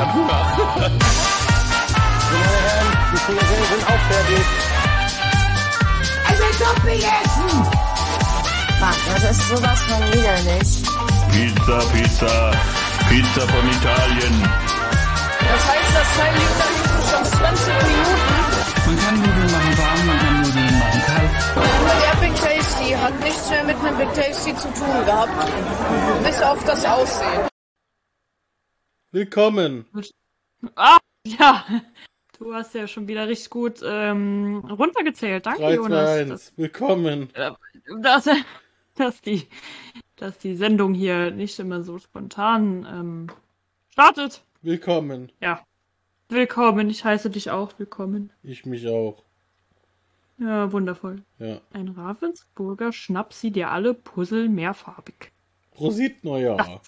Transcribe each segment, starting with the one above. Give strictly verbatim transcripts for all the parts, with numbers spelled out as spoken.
Meine Herren, die Frikadellen sind auch fertig. Es ist doch gegessen! Mann, das ist sowas von widerlich. Pizza, Pizza, Pizza von Italien. Das heißt, das Teil liegt da hinten schon zwanzig Minuten. Man kann Nudeln machen warm, man kann Nudeln machen kalt. Der Big Tasty hat nichts mehr mit einem Big Tasty zu tun gehabt. Bis auf das Aussehen. Willkommen. Ah, ja. Du hast ja schon wieder richtig gut ähm, runtergezählt. Danke, drei, Jonas. zwei, eins. Willkommen. Äh, dass, dass, die, dass die Sendung hier nicht immer so spontan ähm, startet. Willkommen. Ja. Willkommen. Ich heiße dich auch willkommen. Ich mich auch. Ja, wundervoll. Ja. Ein Ravensburger Schnapsi, der alle Puzzle mehrfarbig. Prosit Neujahr.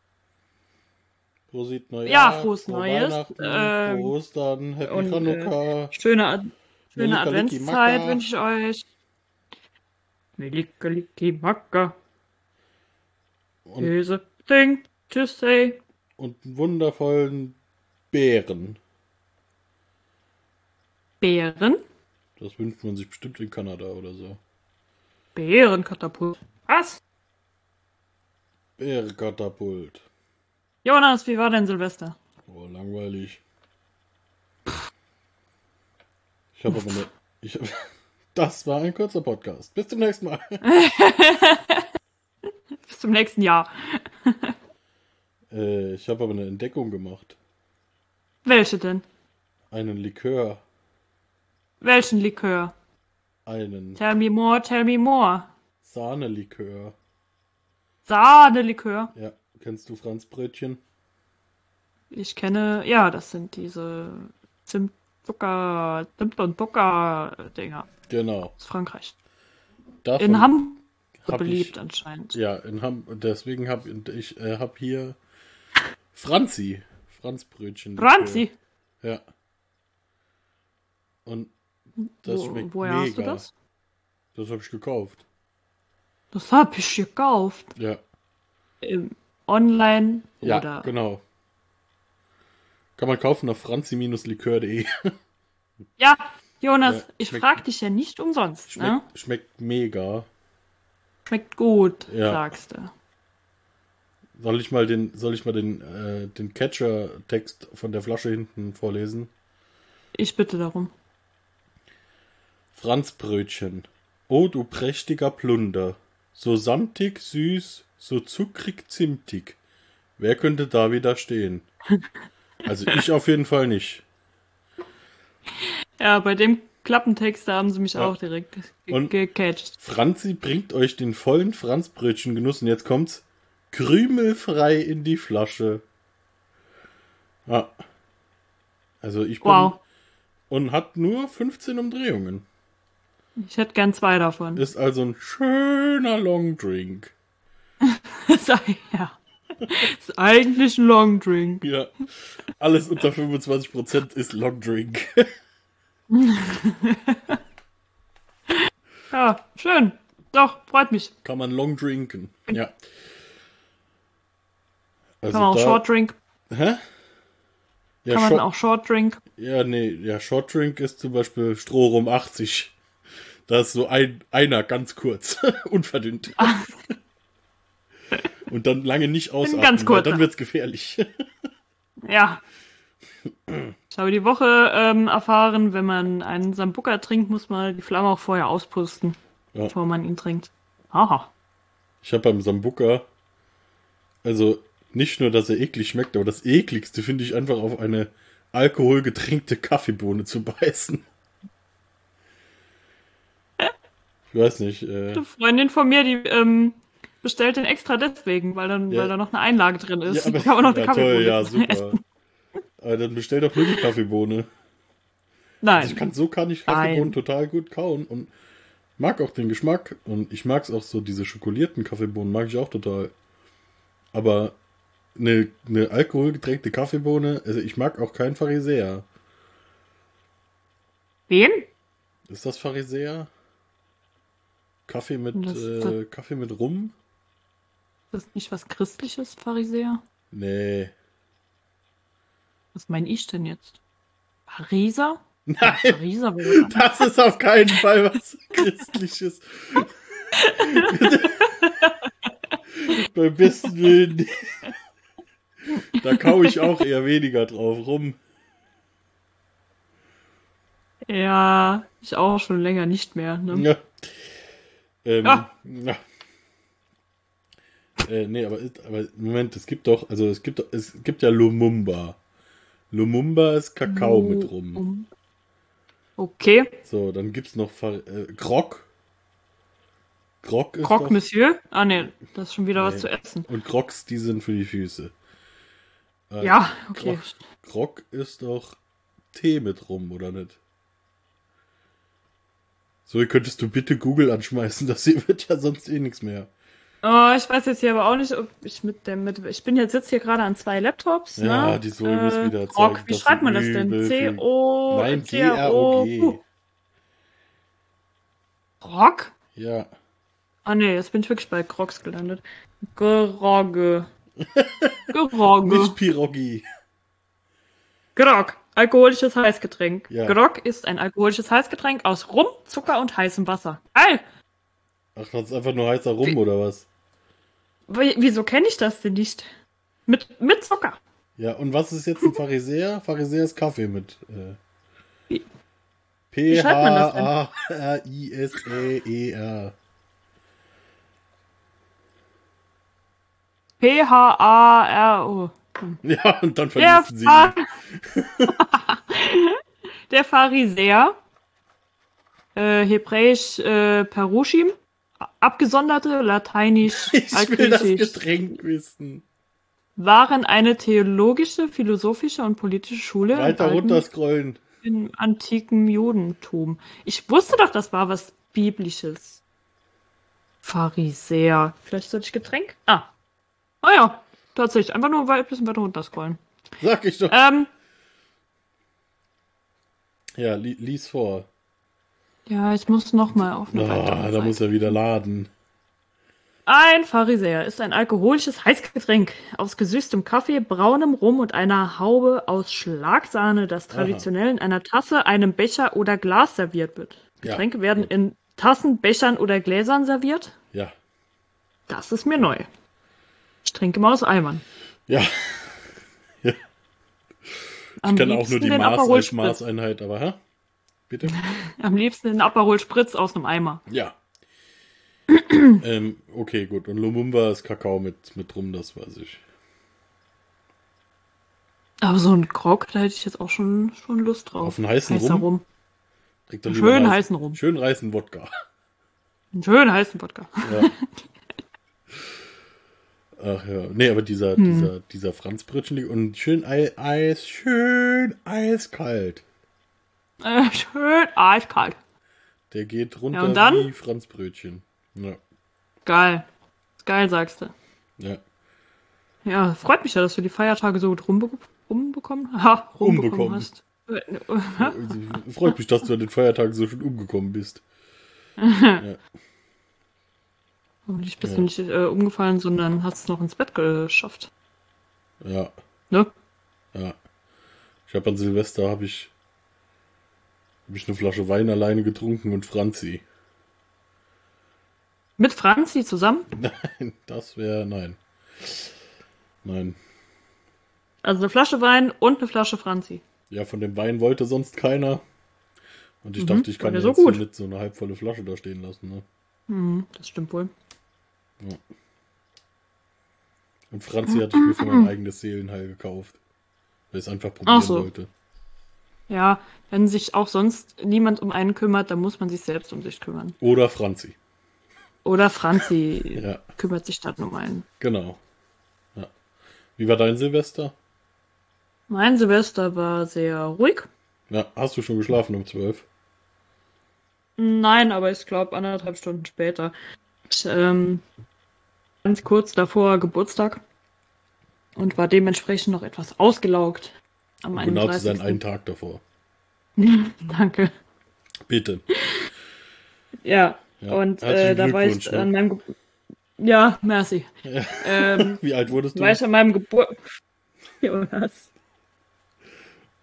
Prosit Neujahr. Ja, frohes frohe Neues. Weihnachten, Ähm, frohe Ostern, Happy und, Chanukka. Äh, schöne Ad schöne Melika, Liki, Adventszeit Maka. wünsche ich euch. Melika, Liki, Maka. Und, Käse, Ding, Tuesday. und einen wundervollen Bären. Bären? Das wünscht man sich bestimmt in Kanada oder so. Bärenkatapult. Was? Bärenkatapult. Jonas, wie war denn Silvester? Oh, langweilig. Ich habe aber eine... Ich hab, das war ein kurzer Podcast. Bis zum nächsten Mal. Bis zum nächsten Jahr. äh, ich habe aber eine Entdeckung gemacht. Welche denn? Einen Likör. Welchen Likör? Einen Tell me more, tell me more. Sahnelikör. Sahnelikör. Ja, kennst du Franzbrötchen? Ich kenne, ja, das sind diese Zimt, Zucker, Zimt und Zucker-Dinger Genau. aus Frankreich. Davon In Hamburg hab beliebt ich, anscheinend. Ja, in Ham deswegen habe ich äh, hab hier Franzi. Franzbrötchen. Franzi. Ja. Und das Wo, schmeckt woher mega. hast du das? Das habe ich gekauft. Das hab ich gekauft. Ja. Im Online Ja, oder. genau. Kann man kaufen auf franzi-likör punkt de. Ja, Jonas, Ja, ich schmeckt- frag dich ja nicht umsonst, Schmeckt, ne? schmeckt mega. Schmeckt gut, Ja. sagst du. Soll ich mal den, soll ich mal den, äh, den Catcher-Text von der Flasche hinten vorlesen? Ich bitte darum. Franzbrötchen. O du prächtiger Plunder. So samtig, süß, so zuckrig, zimtig. Wer könnte da widerstehen? Also ich auf jeden Fall nicht. Ja, bei dem Klappentext, da haben sie mich Ja. auch direkt ge- Und- gecatcht. Franzi bringt euch den vollen Franzbrötchengenuss und jetzt kommt's krümelfrei in die Flasche. Ja. Also ich bin... Wow. Und hat nur fünfzehn Umdrehungen. Ich hätte gern zwei davon. Ist also ein schöner Longdrink. Sei- ja. Ist eigentlich ein Longdrink. Ja. Alles unter fünfundzwanzig Prozent ist Longdrink. Ja, schön. Doch, freut mich. Kann man long drinken. Ja. Also Kann man auch da- Short Drink. Hä? Ja, Kann man Short, auch Short Drink. ja, nee, ja, Short Drink ist zum Beispiel Strohrum achtzig. Da ist so ein, einer ganz kurz, unverdünnt. Und dann lange nicht ausatmen, ganz weil kurzer. dann wird's gefährlich. Ja. Ich habe die Woche ähm, erfahren, wenn man einen Sambuca trinkt, muss man die Flamme auch vorher auspusten, Ja. bevor man ihn trinkt. Aha. Ich habe beim Sambuca, also nicht nur, dass er eklig schmeckt, aber das ekligste finde ich einfach auf eine alkoholgetränkte Kaffeebohne zu beißen. Ich weiß nicht. Äh, Eine Freundin von mir, die ähm, bestellt den extra deswegen, weil dann, Ja. weil da noch eine Einlage drin ist. ja, aber, Kann man noch eine ja, Kaffeebohne toll, ja, essen. super. Aber dann bestell doch nur die Kaffeebohne. Nein. Also ich kann, so kann ich Kaffeebohnen Nein. total gut kauen und mag auch den Geschmack. Und ich mag es auch so, diese schokolierten Kaffeebohnen mag ich auch total. Aber eine, eine alkoholgetränkte Kaffeebohne, also ich mag auch keinen Pharisäer. Wen? Ist das Pharisäer? Kaffee mit, Das- äh, Kaffee mit Rum? Ist das nicht was Christliches, Pharisäer? Nee. Was meine ich denn jetzt? Pariser? Nein, Pariser wäre das ist auf keinen Fall was Christliches. Beim besten Willen. Da kau ich auch eher weniger drauf rum. Ja, ich auch schon länger nicht mehr. Ne? Ja. Ähm, Ah. ja. Äh, nee, aber, aber Moment, es gibt doch, also es gibt doch, es gibt ja Lumumba. Lumumba ist Kakao mit rum. Okay. So, dann gibt's noch Fa- äh, Grog. Grog ist Croque doch, Monsieur? Ah, ne, das ist schon wieder Nee. was zu essen. und Crocs, die sind für die Füße. Äh, Ja, okay. Grog, Grog ist doch Tee mit rum, oder nicht? So, könntest du bitte Google anschmeißen, das hier wird ja sonst eh nichts mehr. Oh, ich weiß jetzt hier aber auch nicht, ob ich mit dem, mit, ich bin jetzt sitze hier gerade an zwei Laptops. Ja, ne? die Zoe muss wieder zeigen, Croque, wie dass schreibt sie man das denn? übel C viel- O Nein, G R O G. Croque? Ja. Ah ne, jetzt bin ich wirklich bei Crocs gelandet. Grogge. Grogge. Nicht Pirogi. Grog. Alkoholisches Heißgetränk. Ja. Grog ist ein alkoholisches Heißgetränk aus Rum, Zucker und heißem Wasser. Geil! Ach, das ist einfach nur heißer Rum, Wie- oder was? W- Wieso kenne ich das denn nicht? Mit, mit Zucker. Ja, und was ist jetzt ein Pharisäer? Pharisäer ist Kaffee mit. Äh, Wie- P wie schreibt man das denn? H A R I S E E R. P H A R O. Ja, und dann Der, verließen sie Fa ihn. der Pharisäer, äh, hebräisch äh, Perushim, abgesonderte, lateinisch, Ich will das altgriechisch, Getränk wissen. waren eine theologische, philosophische und politische Schule im, Weiter alten, runterscrollen. im antiken Judentum. Ich wusste doch, das war was Biblisches. Pharisäer. Vielleicht sollte ich Getränk? Ah. Ah ja, tatsächlich. Einfach nur ein bisschen weiter runterscrollen. Sag ich doch. Ähm, Ja, li lies vor. ja, ich muss noch mal auf eine weitere Ah, da Seite. muss er wieder laden. Ein Pharisäer ist ein alkoholisches Heißgetränk aus gesüßtem Kaffee, braunem Rum und einer Haube aus Schlagsahne, das traditionell in einer Tasse, einem Becher oder Glas serviert wird. Ja. Getränke werden in Tassen, Bechern oder Gläsern serviert. Ja. Das ist mir neu. Ich trinke mal aus Eimern. Ja. ja. Am Ich kenne auch liebsten nur die den Maß Aperol als Spritz. Maßeinheit, aber hä? Bitte? Am liebsten den Aperol Spritz aus einem Eimer. Ja. ähm, okay, gut. Und Lumumba ist Kakao mit, mit rum, das weiß ich. Aber so ein Grog, da hätte ich jetzt auch schon, schon Lust drauf. Auf einen heißen Heißer Rum? Rum. Trink doch Schön lieber Reis- heißen Rum. Schön heißen Wodka. Einen schönen heißen Wodka. Ja. Ach ja. Nee, aber dieser, Hm. dieser, dieser Franz Brötchen und schön Ei- Eis, schön eiskalt. Äh, schön eiskalt. Der geht runter Ja, und dann? wie Franz Brötchen. Ja. Geil. Geil, sagst du. Ja. Ja, freut mich ja, dass du die Feiertage so gut rumbe rumbekommen, ha, rumbekommen Umbekommen. hast. Äh, Also, freut mich, dass du an den Feiertagen so schön umgekommen bist. Ja. Hoffentlich bist Ja. du nicht äh, umgefallen, sondern hast es noch ins Bett geschafft. Ja. Ne? Ja. Ich habe an Silvester habe ich habe ich eine Flasche Wein alleine getrunken und Franzi. Mit Franzi zusammen? Nein, das wäre nein. Nein. Also eine Flasche Wein und eine Flasche Franzi. Ja, von dem Wein wollte sonst keiner. Und ich Mhm, dachte, ich kann war ja der jetzt so gut? hier nicht so eine halbvolle Flasche da stehen lassen. Ne? Mhm, das stimmt wohl. Und Franzi hatte ich mir für mein eigenes Seelenheil gekauft. Weil ich es einfach probieren Ach so. wollte. Ja, wenn sich auch sonst niemand um einen kümmert, dann muss man sich selbst um sich kümmern. Oder Franzi. Oder Franzi Ja, kümmert sich dann um einen. genau. Ja. Wie war dein Silvester? Mein Silvester war sehr ruhig. Ja, hast du schon geschlafen um zwölf? Nein, aber ich glaube anderthalb Stunden später. Ich, ähm, ganz kurz davor Geburtstag und war dementsprechend noch etwas ausgelaugt am Um genau zu sein, einunddreißigsten einen Tag davor. Danke. Bitte. Ja, Ja, und herzlichen äh, da war Glückwunsch, ich ne? an meinem Ge Ja, merci. Ähm, Wie alt wurdest du? war ich an meinem Geburt... Jonas.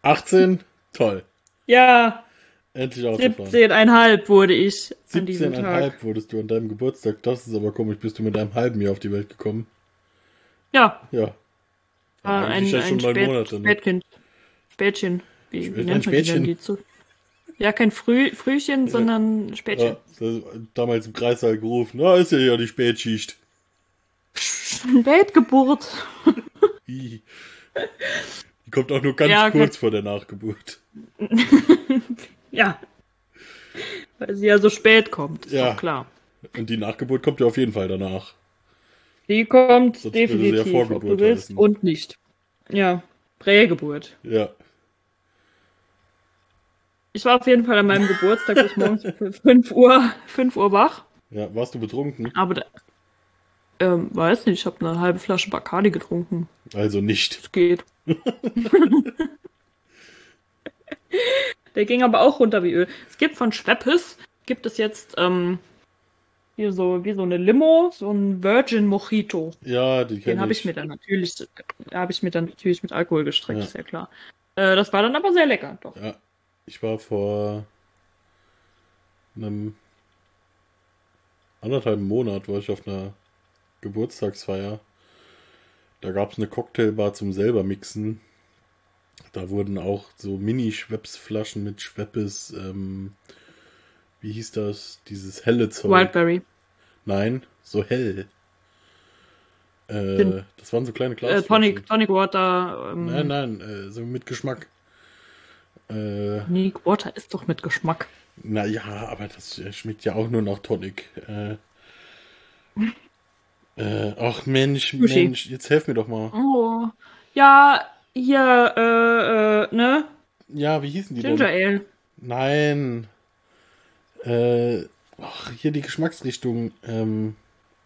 achtzehn? Toll. Ja, Endlich ausgefahren. siebzehn Komma fünf wurde ich an diesem siebzehn Komma fünf Tag. wurdest du an deinem Geburtstag. Das ist aber komisch. Bist du mit einem halben Jahr auf die Welt gekommen? Ja, Ja. war eigentlich ein, ja schon ein neun Spät, Monate, ne? Spätkind. Spätchen. Wie, wie Spät- nennt ein man die denn, Spätchen? die zu? Ja, kein Früh, Frühchen, sondern Spätchen. Ja, das, damals im Kreissaal gerufen. Na, ist ja ja die Spätschicht. Spätgeburt. Ih. Die kommt auch nur ganz Ja, okay. kurz vor der Nachgeburt. Ja. Weil sie ja so spät kommt, ist Ja. doch klar. Und die Nachgeburt kommt ja auf jeden Fall danach. Die kommt Sonst würde sie ja definitiv, ob Vorgeburt du willst heißen. und nicht. Ja, Prägeburt. Ja. Ich war auf jeden Fall an meinem Geburtstag bis morgens um fünf Uhr, fünf Uhr wach. Ja, warst du betrunken? Aber, da, ähm, weiß nicht, ich habe eine halbe Flasche Bacardi getrunken. Also nicht. Es geht. Der ging aber auch runter wie Öl. Es gibt von Schweppes, gibt es jetzt, ähm, hier so, wie so eine Limo, so ein Virgin Mojito. Ja, die Den kenne habe ich mir dann natürlich, habe ich mir dann natürlich mit Alkohol gestreckt, Ja. ist ja klar. Äh, das war dann aber sehr lecker, doch. Ja, ich war vor einem anderthalb Monat war ich auf einer Geburtstagsfeier. Da gab es eine Cocktailbar zum selber mixen. Da wurden auch so Mini-Schweppes-Flaschen mit Schweppes, ähm, wie hieß das? Dieses helle Zeug. Wildberry. Nein, so hell. Äh, Den- das waren so kleine Äh, Glasflaschen. Tonic, Tonic Water. Ähm, Nein, nein, äh, so mit Geschmack. Äh, Tonic Water ist doch mit Geschmack. naja, aber das äh, schmeckt ja auch nur nach Tonic. Äh, äh, ach Mensch, Sushi. Mensch, jetzt helf mir doch mal. Oh. Ja, hier, äh, äh, ne? Ja, wie hießen die Ginger denn? Ale. Nein. Äh, ach, hier die Geschmacksrichtung. Ähm,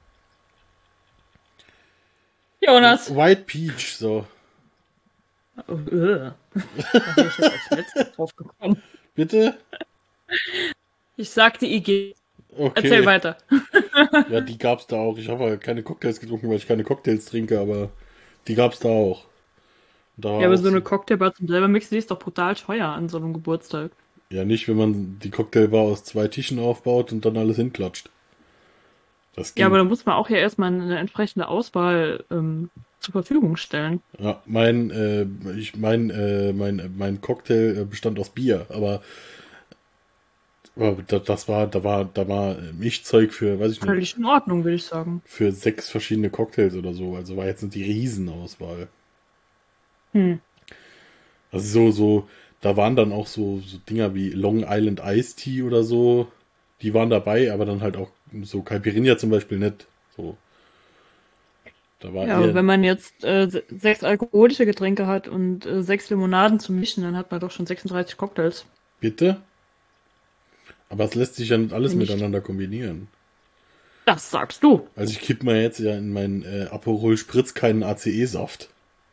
Jonas. White Peach, so. Oh, äh. Da bin ich jetzt als letztes drauf gekommen. Bitte? Ich sagte I G. Okay. Erzähl weiter. Ja, die gab's da auch. Ich habe halt keine Cocktails getrunken, weil ich keine Cocktails trinke, aber die gab's da auch. Da war Ja, aber auch so eine Cocktailbar zum selber mixen, die ist doch brutal teuer an so einem Geburtstag. Ja, nicht, wenn man die Cocktailbar aus zwei Tischen aufbaut und dann alles hinklatscht. Das ging. Ja, aber da muss man auch ja erstmal eine entsprechende Auswahl ähm, zur Verfügung stellen. Ja, mein, äh, ich, mein, äh, mein, mein Cocktail äh, bestand aus Bier, aber, aber da- das war, da war, da war Mischzeug für, weiß ich nicht, Völlig in Ordnung, würde ich sagen. für sechs verschiedene Cocktails oder so. Also war jetzt nicht die Riesenauswahl. Hm. Also so, so, da waren dann auch so, so Dinger wie Long Island Iced Tea oder so. Die waren dabei, aber dann halt auch so Caipirinha zum Beispiel nicht. So. Da war Ja, eher, aber wenn man jetzt äh, se- sechs alkoholische Getränke hat und äh, sechs Limonaden zu mischen, dann hat man doch schon sechsunddreißig Cocktails. bitte? Aber es lässt sich ja nicht alles Nicht. miteinander kombinieren. Das sagst du. Also ich kipp mir jetzt ja in meinen äh, Aperol Spritz keinen A C E-Saft.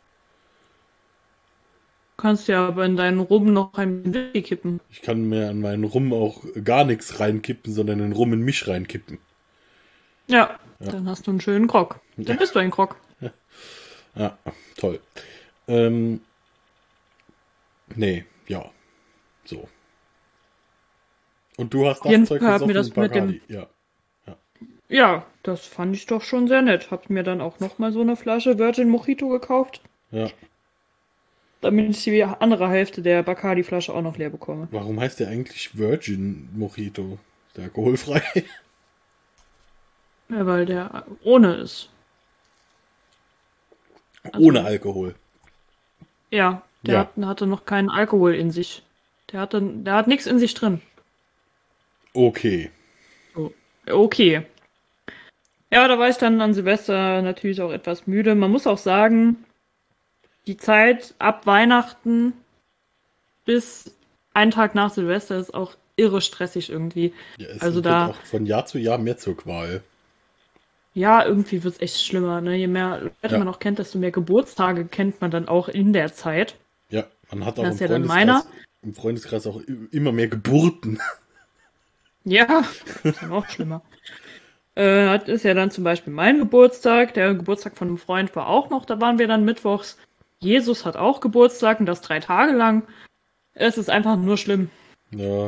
Du kannst ja aber in deinen Rum noch ein bisschen Whisky kippen. Ich kann mir an meinen Rum auch gar nichts reinkippen, sondern den Rum in mich reinkippen. Ja, dann hast du einen schönen Grog. Dann bist du ein Grog. Ja, toll. Ähm, nee, ja. So. Und du hast das jeden Zeug Fall hat gesoffen mir das mit mit dem- Bacardi. Ja. Ja, das fand ich doch schon sehr nett. Hab mir dann auch noch mal so eine Flasche Virgin Mojito gekauft, Ja. damit ich die andere Hälfte der Bacardi-Flasche auch noch leer bekomme. Warum heißt der eigentlich Virgin Mojito? Ist der alkoholfrei? Ja, weil der ohne ist. Ohne Alkohol. Ja, der Ja. Hat, hatte noch keinen Alkohol in sich. Der hatte, der hat nichts in sich drin. Okay. Okay. Ja, da war ich dann an Silvester natürlich auch etwas müde. Man muss auch sagen, die Zeit ab Weihnachten bis einen Tag nach Silvester ist auch irre stressig irgendwie. Ja, es Also wird da- auch von Jahr zu Jahr mehr zur Qual. Ja, irgendwie wird's echt schlimmer. Ne? Je mehr Leute Ja. man auch kennt, desto mehr Geburtstage kennt man dann auch in der Zeit. Ja, man hat auch Das im ist ja dann Freundeskreis, im Freundeskreis auch i- immer mehr Geburten. Ja, ist dann auch schlimmer. Äh, das ist ja dann zum Beispiel mein Geburtstag. Der Geburtstag von einem Freund war auch noch. Da waren wir dann mittwochs. Jesus hat auch Geburtstag und das drei Tage lang. Es ist einfach nur schlimm. Ja.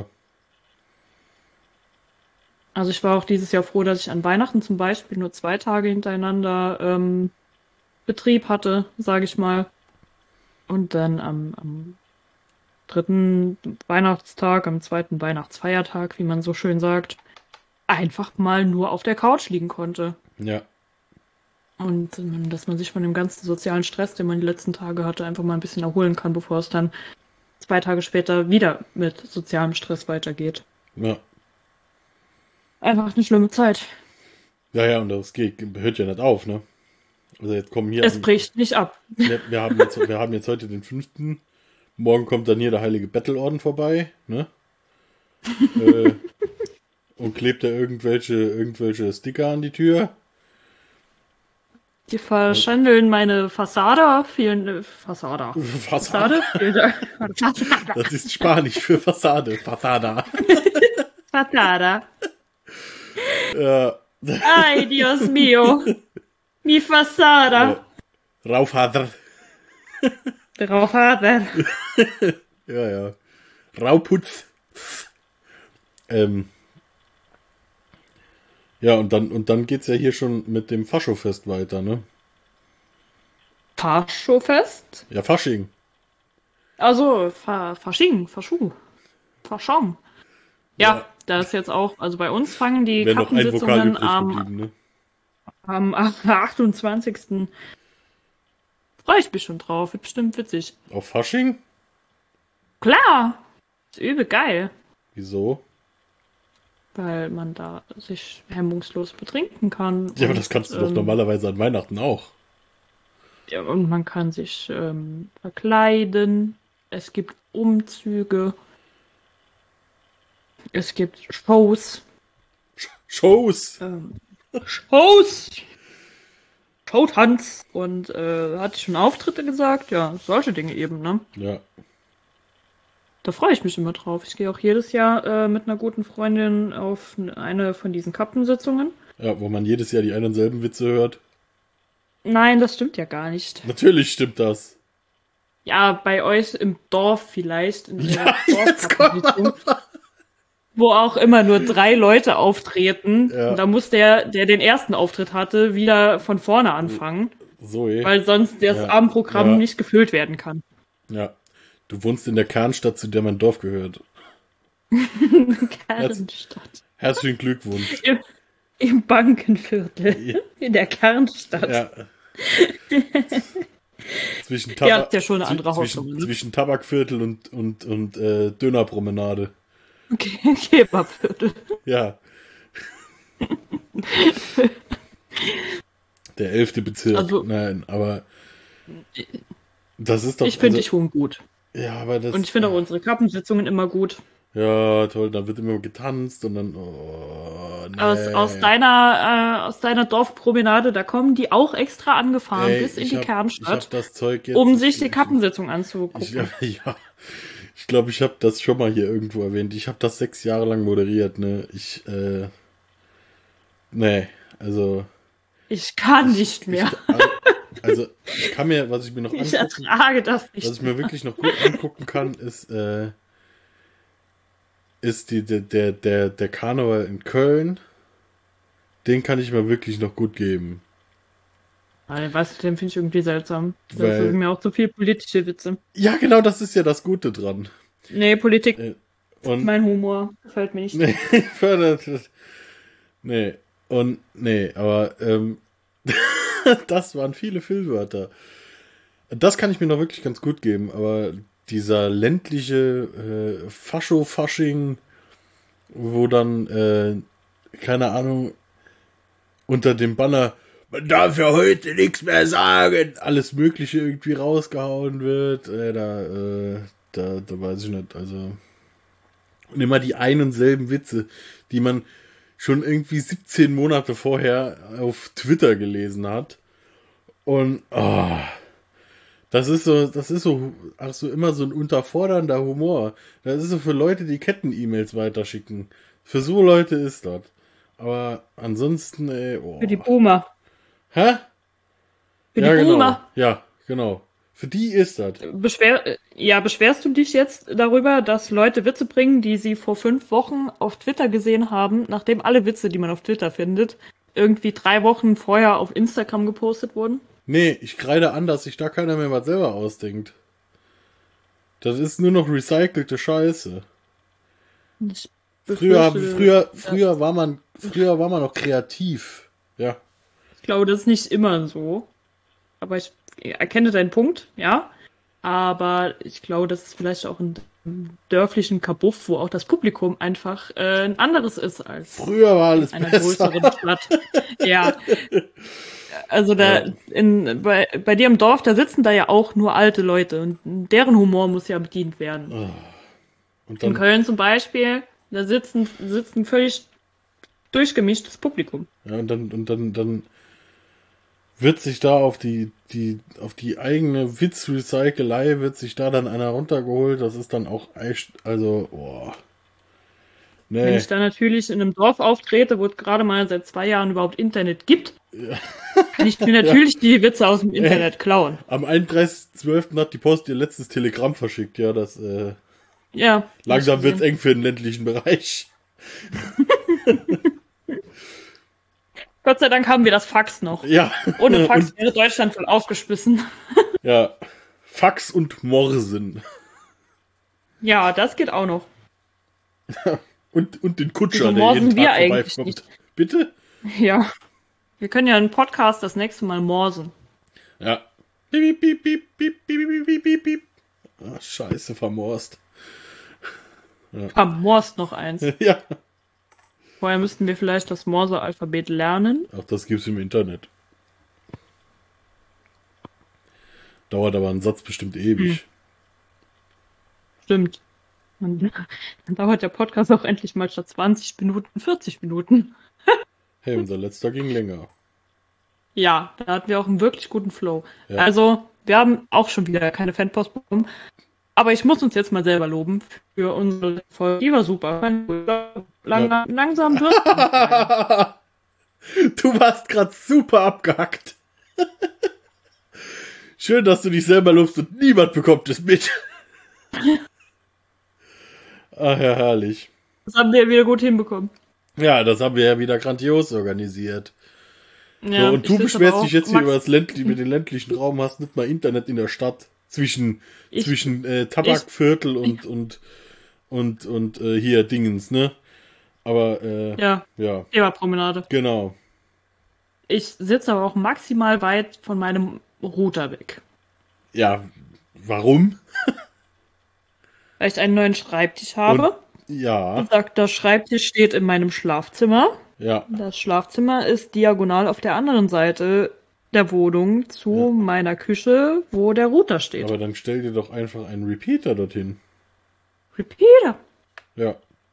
Also ich war auch dieses Jahr froh, dass ich an Weihnachten zum Beispiel nur zwei Tage hintereinander ähm, Betrieb hatte, sage ich mal. Und dann am, am dritten Weihnachtstag, am zweiten Weihnachtsfeiertag, wie man so schön sagt, einfach mal nur auf der Couch liegen konnte. Ja. Und ähm, dass man sich von dem ganzen sozialen Stress, den man die letzten Tage hatte, einfach mal ein bisschen erholen kann, bevor es dann zwei Tage später wieder mit sozialem Stress weitergeht. Ja. Einfach eine schlimme Zeit. Ja, ja, und das geht, hört ja nicht auf, ne? Also jetzt kommen hier... Es an, bricht nicht ab. wir, wir, haben jetzt, wir haben jetzt heute den fünften Morgen kommt dann hier der heilige Bettelorden vorbei, ne? äh, und klebt da irgendwelche, irgendwelche Sticker an die Tür. Die verschandeln meine Fassade. Vielen äh, Fassade. Fassade? Vielen Dank. Das ist Spanisch für Fassade. Fassada. Fassada. Ja. Ay, Dios mío. Mi Fassada. Ja. Raufhader. Raufhader. Ja, ja. Rauputz. Ähm. Ja, und dann, und dann geht's ja hier schon mit dem Faschofest weiter, ne? Faschofest? Ja, Fasching. Also, Fa Fasching, Faschu, Faschong. Ja, Ja. da ist jetzt auch, also bei uns fangen die Wäre noch ein Vokal Kappensitzungen übrig am, geblieben, ne? am achtundzwanzigsten Freue ich mich schon drauf, wird bestimmt witzig. Auf Fasching? Klar, ist übel geil, Wieso? weil man da sich hemmungslos betrinken kann. Ja, aber und, das kannst du doch ähm, normalerweise an Weihnachten auch. Ja, und man kann sich ähm, verkleiden. Es gibt Umzüge. Es gibt Shows. Shows! Ähm, Shows! Showtanz. Und äh, hatte ich schon Auftritte gesagt? Ja, solche Dinge eben, ne? Ja. Da freue ich mich immer drauf. Ich gehe auch jedes Jahr äh, mit einer guten Freundin auf eine von diesen Kappensitzungen. Ja, wo man jedes Jahr die einen und selben Witze hört. Nein, das stimmt ja gar nicht. Natürlich stimmt das. Ja, bei euch im Dorf vielleicht. In der Ja, jetzt komm Dorfkappensitzung, wo auch immer nur drei Leute auftreten. Ja. Und da muss der, der den ersten Auftritt hatte, wieder von vorne anfangen, So, eh. weil sonst das Ja. Abendprogramm Ja. nicht gefüllt werden kann. Ja. Du wohnst in der Kernstadt, zu der mein Dorf gehört. Kernstadt. Herzlichen Glückwunsch. Im, Im Bankenviertel. Ja. In der Kernstadt. Ja. zwischen, Ihr Tabak, habt ja schon eine andere zwischen, Hausnummer, ne? zwischen Tabakviertel und, und, und äh, Dönerpromenade. Okay, Kebabviertel. Ja. Der elfte Bezirk. Also- Nein, aber das ist doch... Ich finde also, dich Huhn gut. Ja, aber das... Und ich finde auch unsere Kappensitzungen immer gut. Ja, toll, dann wird immer getanzt und dann... Oh, nee. Aus, aus, deiner, äh, aus deiner Dorfpromenade, da kommen die auch extra angefahren Ey, bis in ich die hab- Ich Kernstadt, hab das Zeug jetzt... um sich die ich- Kappensitzung anzugucken. Ich, ja, ich glaube, ich habe das schon mal hier irgendwo erwähnt. Ich habe das sechs Jahre lang moderiert, ne? Ich, äh... Nee, also... Ich kann nicht mehr. Ich, also, ich kann mir, was ich mir noch Ich angucken... ertrage das nicht. Was ich mir wirklich noch gut angucken kann, ist, äh... ist die, der, der, der, der Karneval in Köln. Den kann ich mir wirklich noch gut geben. Nein, weißt du, den finde ich irgendwie seltsam. Das Weil- sind mir auch zu viel politische Witze. Ja, genau, das ist ja das Gute dran. Nee, Politik, Äh, Und... mein Humor, gefällt mir nicht. Nee, fördert. Nee. Und nee, aber ähm, das waren viele Füllwörter. Das kann ich mir noch wirklich ganz gut geben, aber dieser ländliche äh, Fascho-Fasching, wo dann, äh, keine Ahnung, unter dem Banner, man darf ja heute nichts mehr sagen, alles Mögliche irgendwie rausgehauen wird, äh, da, äh, da, da weiß ich nicht, also. Und immer die ein und selben Witze, die man schon irgendwie siebzehn Monate vorher auf Twitter gelesen hat. Und oh, das ist so, das ist so, ach so immer so ein unterfordernder Humor. Das ist so für Leute, die Ketten-E-Mails weiterschicken. Für so Leute ist das. Aber ansonsten, ey, oh. Für die Boomer. Hä? Für ja, die genau. Boomer. Ja, genau. Für die ist das. Beschwer ja, beschwerst du dich jetzt darüber, dass Leute Witze bringen, die sie vor fünf Wochen auf Twitter gesehen haben, nachdem alle Witze, die man auf Twitter findet, irgendwie drei Wochen vorher auf Instagram gepostet wurden? Nee, ich kreide an, dass sich da keiner mehr was selber ausdenkt. Das ist nur noch recycelte Scheiße. Ich Früher, befürchte, früher, früher war man, früher war man noch kreativ. Ja. Ich glaube, das ist nicht immer so. Aber ich erkenne deinen Punkt, ja. Aber ich glaube, das ist vielleicht auch ein dörflichen Kabuff, wo auch das Publikum einfach äh, ein anderes ist als Früher war alles in einer besser. größeren Stadt. Ja. Also da Ja. in bei, bei dir im Dorf, da sitzen da ja auch nur alte Leute und deren Humor muss ja bedient werden. Und In dann, Köln zum Beispiel, da sitzen sitzen völlig durchgemischtes Publikum. ja, und dann, und dann, dann wird sich da auf die, die, auf die eigene Witzrecycelei wird sich da dann einer runtergeholt. Das ist dann auch echt, also, boah. Wenn Nee. ich da natürlich in einem Dorf auftrete, wo es gerade mal seit zwei Jahren überhaupt Internet gibt, kann ich mir natürlich die Witze aus dem Internet klauen. Am einunddreißigsten zwölften hat die Post ihr letztes Telegramm verschickt, ja, das, äh, Ja. langsam wird's eng für den ländlichen Bereich. Gott sei Dank haben wir das Fax noch. Ja. Ohne Fax Und, wäre Deutschland voll aufgeschmissen. ja. Fax und Morsen. Ja, das geht auch noch. Und, und den Kutscher, Wieso der morsen jeden wir Tag eigentlich vorbeikommt. nicht? Bitte? Ja. Wir können ja einen Podcast das nächste Mal morsen. Ja. Piep, piep, piep, piep, piep, piep, piep, piep, piep. Ah, scheiße, vermorst. Komm, morst noch eins. Ja. Vorher müssten wir vielleicht das Morse-Alphabet lernen. Auch das gibt's im Internet. Dauert aber ein Satz bestimmt ewig. Stimmt. Dann, dann dauert der Podcast auch endlich mal statt zwanzig Minuten vierzig Minuten. Hey, unser letzter ging länger. Ja, da hatten wir auch einen wirklich guten Flow. Ja. Also, wir haben auch schon wieder keine Fanpost bekommen. Aber ich muss uns jetzt mal selber loben für unsere Folge. Die war super. Lang, Ja. Langsam wird Du warst gerade super abgehackt. Schön, dass du dich selber lobst und niemand bekommt es mit. Ach ja, herrlich. Das haben wir wieder gut hinbekommen. Ja, das haben wir ja wieder grandios organisiert. Ja, so, und ich du sitz beschwerst aber dich auch jetzt hier max- über das Ländli mit den ländlichen Raum, hast nicht mal Internet in der Stadt zwischen Ich- zwischen äh, Tabakviertel und und und und äh, hier Dingens, ne? Aber äh, Ja, ja, Thema-Promenade. genau. Ich sitze aber auch maximal weit von meinem Router weg. Ja, warum? Weil ich einen neuen Schreibtisch habe. Ja, Und sagt, der Schreibtisch steht in meinem Schlafzimmer. ja. Das Schlafzimmer ist diagonal auf der anderen Seite der Wohnung zu meiner Küche, wo der Router steht. Aber dann stell dir doch einfach einen Repeater dorthin. Repeater. Ja.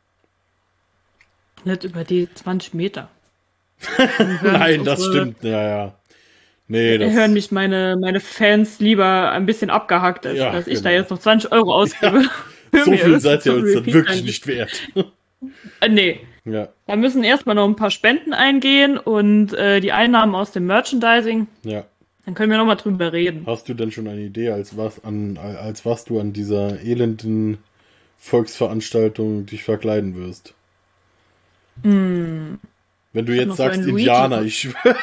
Nicht über die zwanzig Meter. Nein, das unsere- stimmt. Ja, ja. Nee, Da das hören mich meine, meine Fans lieber ein bisschen abgehackt, als Ja, dass ich genau. da jetzt noch zwanzig Euro ausgebe. Für so mir viel ist seid ihr so ein uns dann Repeater wirklich nicht wert. Äh, nee. Ja, Da müssen erstmal noch ein paar Spenden eingehen und äh, die Einnahmen aus dem Merchandising. ja. Dann können wir nochmal drüber reden. Hast du denn schon eine Idee, als was an als was du an dieser elenden Volksveranstaltung dich verkleiden wirst? Hm. Wenn du noch jetzt so sagst ein Luigi- Indianer, ich schwöre.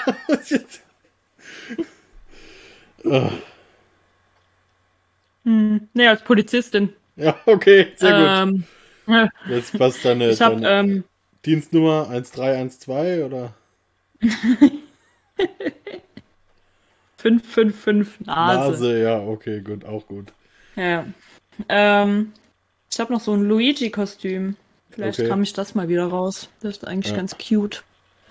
Ah, Hm. Nee, als Polizistin. ja, okay, sehr gut. Ähm, ja, Jetzt passt deine, ich habe deine ähm, Dienstnummer eins drei eins zwei oder fünf fünf fünf Nase. Nase? Ja, okay, gut, auch gut. Ja. Ähm, ich habe noch so ein Luigi-Kostüm. Vielleicht Okay. kam ich das mal wieder raus. Das ist eigentlich Ja. ganz cute.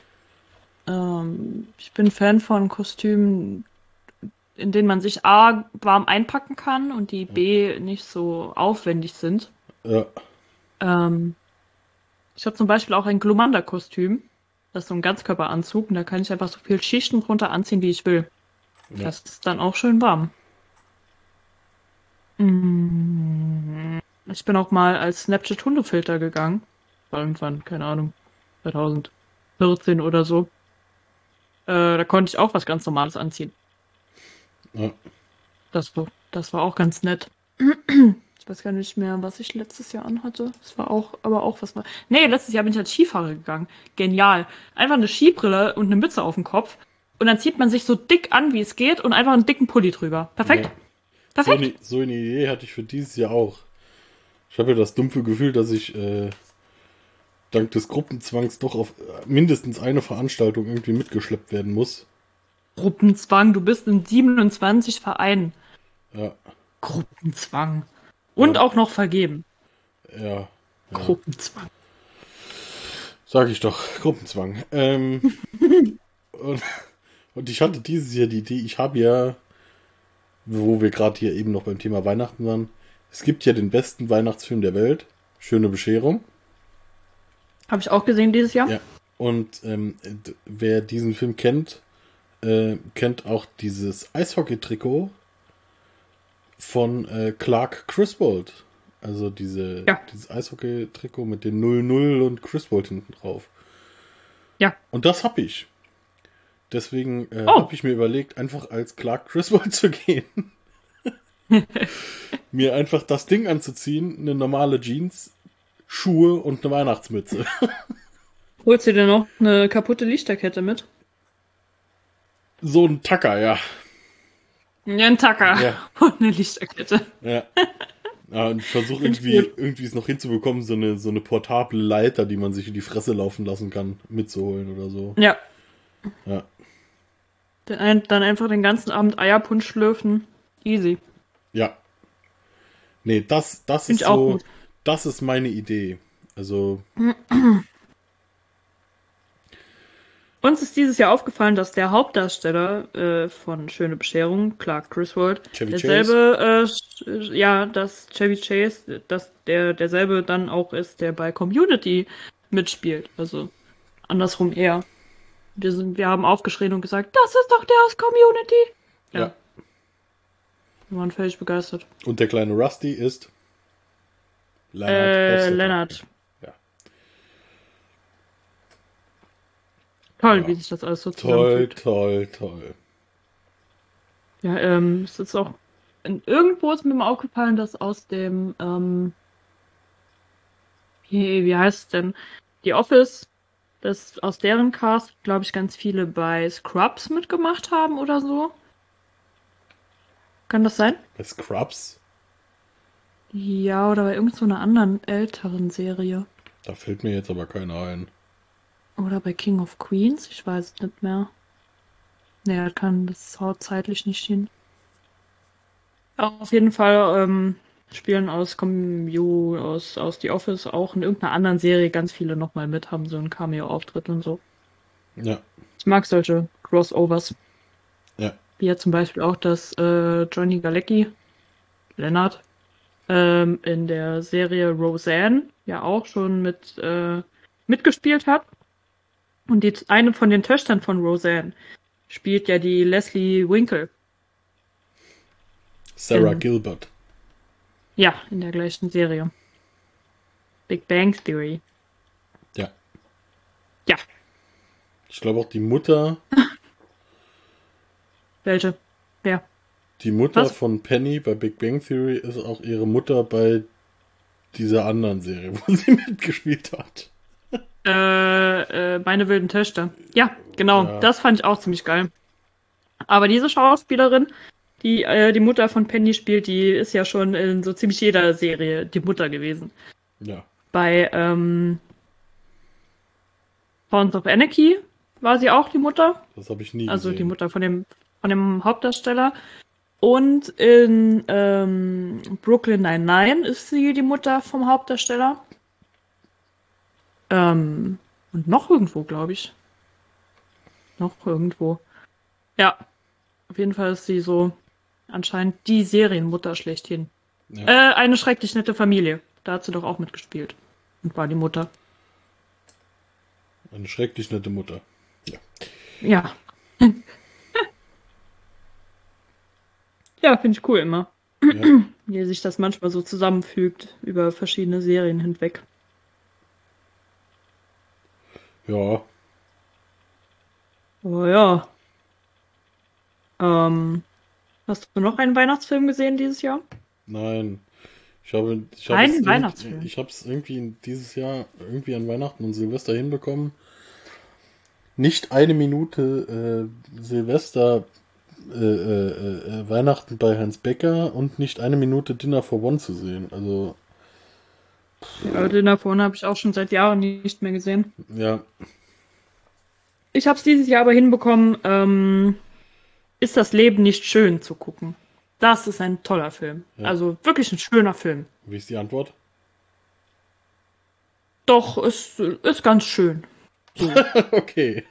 Ähm, ich bin Fan von Kostümen, in denen man sich A, warm einpacken kann und die B, nicht so aufwendig sind. Ja, Ähm, ich habe zum Beispiel auch ein Glumanda-Kostüm. Das ist so ein Ganzkörperanzug und da kann ich einfach so viel Schichten drunter anziehen, wie ich will. Ja. Das ist dann auch schön warm. Mm, Ich bin auch mal als Snapchat-Hundefilter gegangen. War irgendwann, keine Ahnung, zwanzig vierzehn oder so. Äh, da konnte ich auch was ganz Normales anziehen. ja. Das, Das war auch ganz nett. Ich weiß gar nicht mehr, was ich letztes Jahr anhatte. Das war auch, aber auch was war. Nee, letztes Jahr bin ich als Skifahrer gegangen. Genial. Einfach eine Skibrille und eine Mütze auf dem Kopf. Und dann zieht man sich so dick an, wie es geht, und einfach einen dicken Pulli drüber. Perfekt. Ja. Perfekt. So eine, so eine Idee hatte ich für dieses Jahr auch. Ich habe ja das dumpfe Gefühl, dass ich äh, dank des Gruppenzwangs doch auf mindestens eine Veranstaltung irgendwie mitgeschleppt werden muss. Gruppenzwang, du bist in siebenundzwanzig Vereinen. Ja. Gruppenzwang. Und Ja. auch noch vergeben. Ja. ja. Gruppenzwang. Sag ich doch, Gruppenzwang. Ähm, und, und ich hatte dieses Jahr die Idee, ich habe ja, wo wir gerade hier eben noch beim Thema Weihnachten waren, es gibt ja den besten Weihnachtsfilm der Welt, Schöne Bescherung. Habe ich auch gesehen dieses Jahr. Ja. Und ähm, d- wer diesen Film kennt, äh, kennt auch dieses Eishockey-Trikot von äh, Clark Griswold. Also diese, Ja. dieses Eishockey-Trikot mit den null null und Griswold hinten drauf. Ja. Und das hab ich. Deswegen äh, Oh. habe ich mir überlegt, einfach als Clark Griswold zu gehen. Mir einfach das Ding anzuziehen, eine normale Jeans, Schuhe und eine Weihnachtsmütze. Holst du dir noch eine kaputte Lichterkette mit? So ein Tacker, ja. Ja, ein Tacker. Ja. Und eine Lichterkette. Ja. Ja, und ich versuche Find ich irgendwie, gut. irgendwie es noch hinzubekommen, so eine, so eine portable Leiter, die man sich in die Fresse laufen lassen kann, mitzuholen oder so. Ja. Ja. Dann, ein, dann einfach den ganzen Abend Eierpunsch schlürfen. Easy. Ja. Nee, das, das Find ist ich auch so, gut. das ist meine Idee. Also, Uns ist dieses Jahr aufgefallen, dass der Hauptdarsteller äh, von Schöne Bescherung, Clark Griswold, Chevy derselbe, äh, sch- ja, dass Chevy Chase, dass der derselbe dann auch ist, der bei Community mitspielt. Also andersrum eher. Wir sind, wir haben aufgeschrien und gesagt, das ist doch der aus Community. ja. Ja. Wir waren völlig begeistert. Und der kleine Rusty ist Leonard Äh, Hofstetter. Lennart. Ja. Toll, Ja. wie sich das alles so Toll, zusammenfügt. toll, toll. Ja, ähm, es ist auch, in, irgendwo ist mir mal aufgefallen, dass aus dem, ähm, wie, wie heißt es denn, The Office, dass aus deren Cast, glaube ich, ganz viele bei Scrubs mitgemacht haben oder so. Kann das sein? Bei Scrubs, Ja, oder bei irgend so einer anderen älteren Serie. da fällt mir jetzt aber keiner ein. Oder bei King of Queens, ich weiß es nicht mehr. Nee, das kann das haut zeitlich nicht hin. Auf jeden Fall ähm, spielen aus Commu, aus, aus The Office auch in irgendeiner anderen Serie ganz viele nochmal mit, haben so einen Cameo-Auftritt und so. Ja, Ich mag solche Crossovers. ja. Wie ja zum Beispiel auch, dass äh, Johnny Galecki, Lennart, ähm, in der Serie Roseanne ja auch schon mit äh, mitgespielt hat. Und die, eine von den Töchtern von Roseanne spielt ja die Leslie Winkle. Sarah Ähm. Gilbert. Ja, in der gleichen Serie. Big Bang Theory. Ja. Ja. Ich glaube auch die Mutter, Welche? Wer? die Mutter Was? von Penny bei Big Bang Theory ist auch ihre Mutter bei dieser anderen Serie, wo sie mitgespielt hat. Äh, äh, meine wilden Töchter. Ja, genau. Ja. Das fand ich auch ziemlich geil. Aber diese Schauspielerin, die äh, die Mutter von Penny spielt, die ist ja schon in so ziemlich jeder Serie die Mutter gewesen. Ja. Bei ähm, Sons of Anarchy war sie auch die Mutter. Das habe ich nie Also die gesehen. Mutter von dem, von dem Hauptdarsteller. Und in ähm, Brooklyn Nine-Nine ist sie die Mutter vom Hauptdarsteller. Ähm, und noch irgendwo, glaube ich. Noch irgendwo. Ja, auf jeden Fall ist sie so anscheinend die Serienmutter schlechthin. Ja. Äh, eine schrecklich nette Familie. Da hat sie doch auch mitgespielt. Und war die Mutter. Eine schrecklich nette Mutter. Ja. Ja. Ja, finde ich cool immer. Ja. Wie sich das manchmal so zusammenfügt über verschiedene Serien hinweg. Ja. Oh ja. Ähm, Hast du noch einen Weihnachtsfilm gesehen dieses Jahr? Nein. Ich habe, ich habe Kein es Weihnachtsfilm. irgendwie- Ich habe es irgendwie in dieses Jahr irgendwie an Weihnachten und Silvester hinbekommen. Nicht eine Minute äh, Silvester äh, äh, äh, Weihnachten bei Hans Becker und nicht eine Minute Dinner for One zu sehen. Also, Ja, den davon habe ich auch schon seit Jahren nicht mehr gesehen. ja. Ich habe es dieses Jahr aber hinbekommen, ähm, ist das Leben nicht schön zu gucken. Das ist ein toller Film. Ja. Also wirklich ein schöner Film. Wie ist die Antwort? Doch, ist, ist ganz schön. Okay.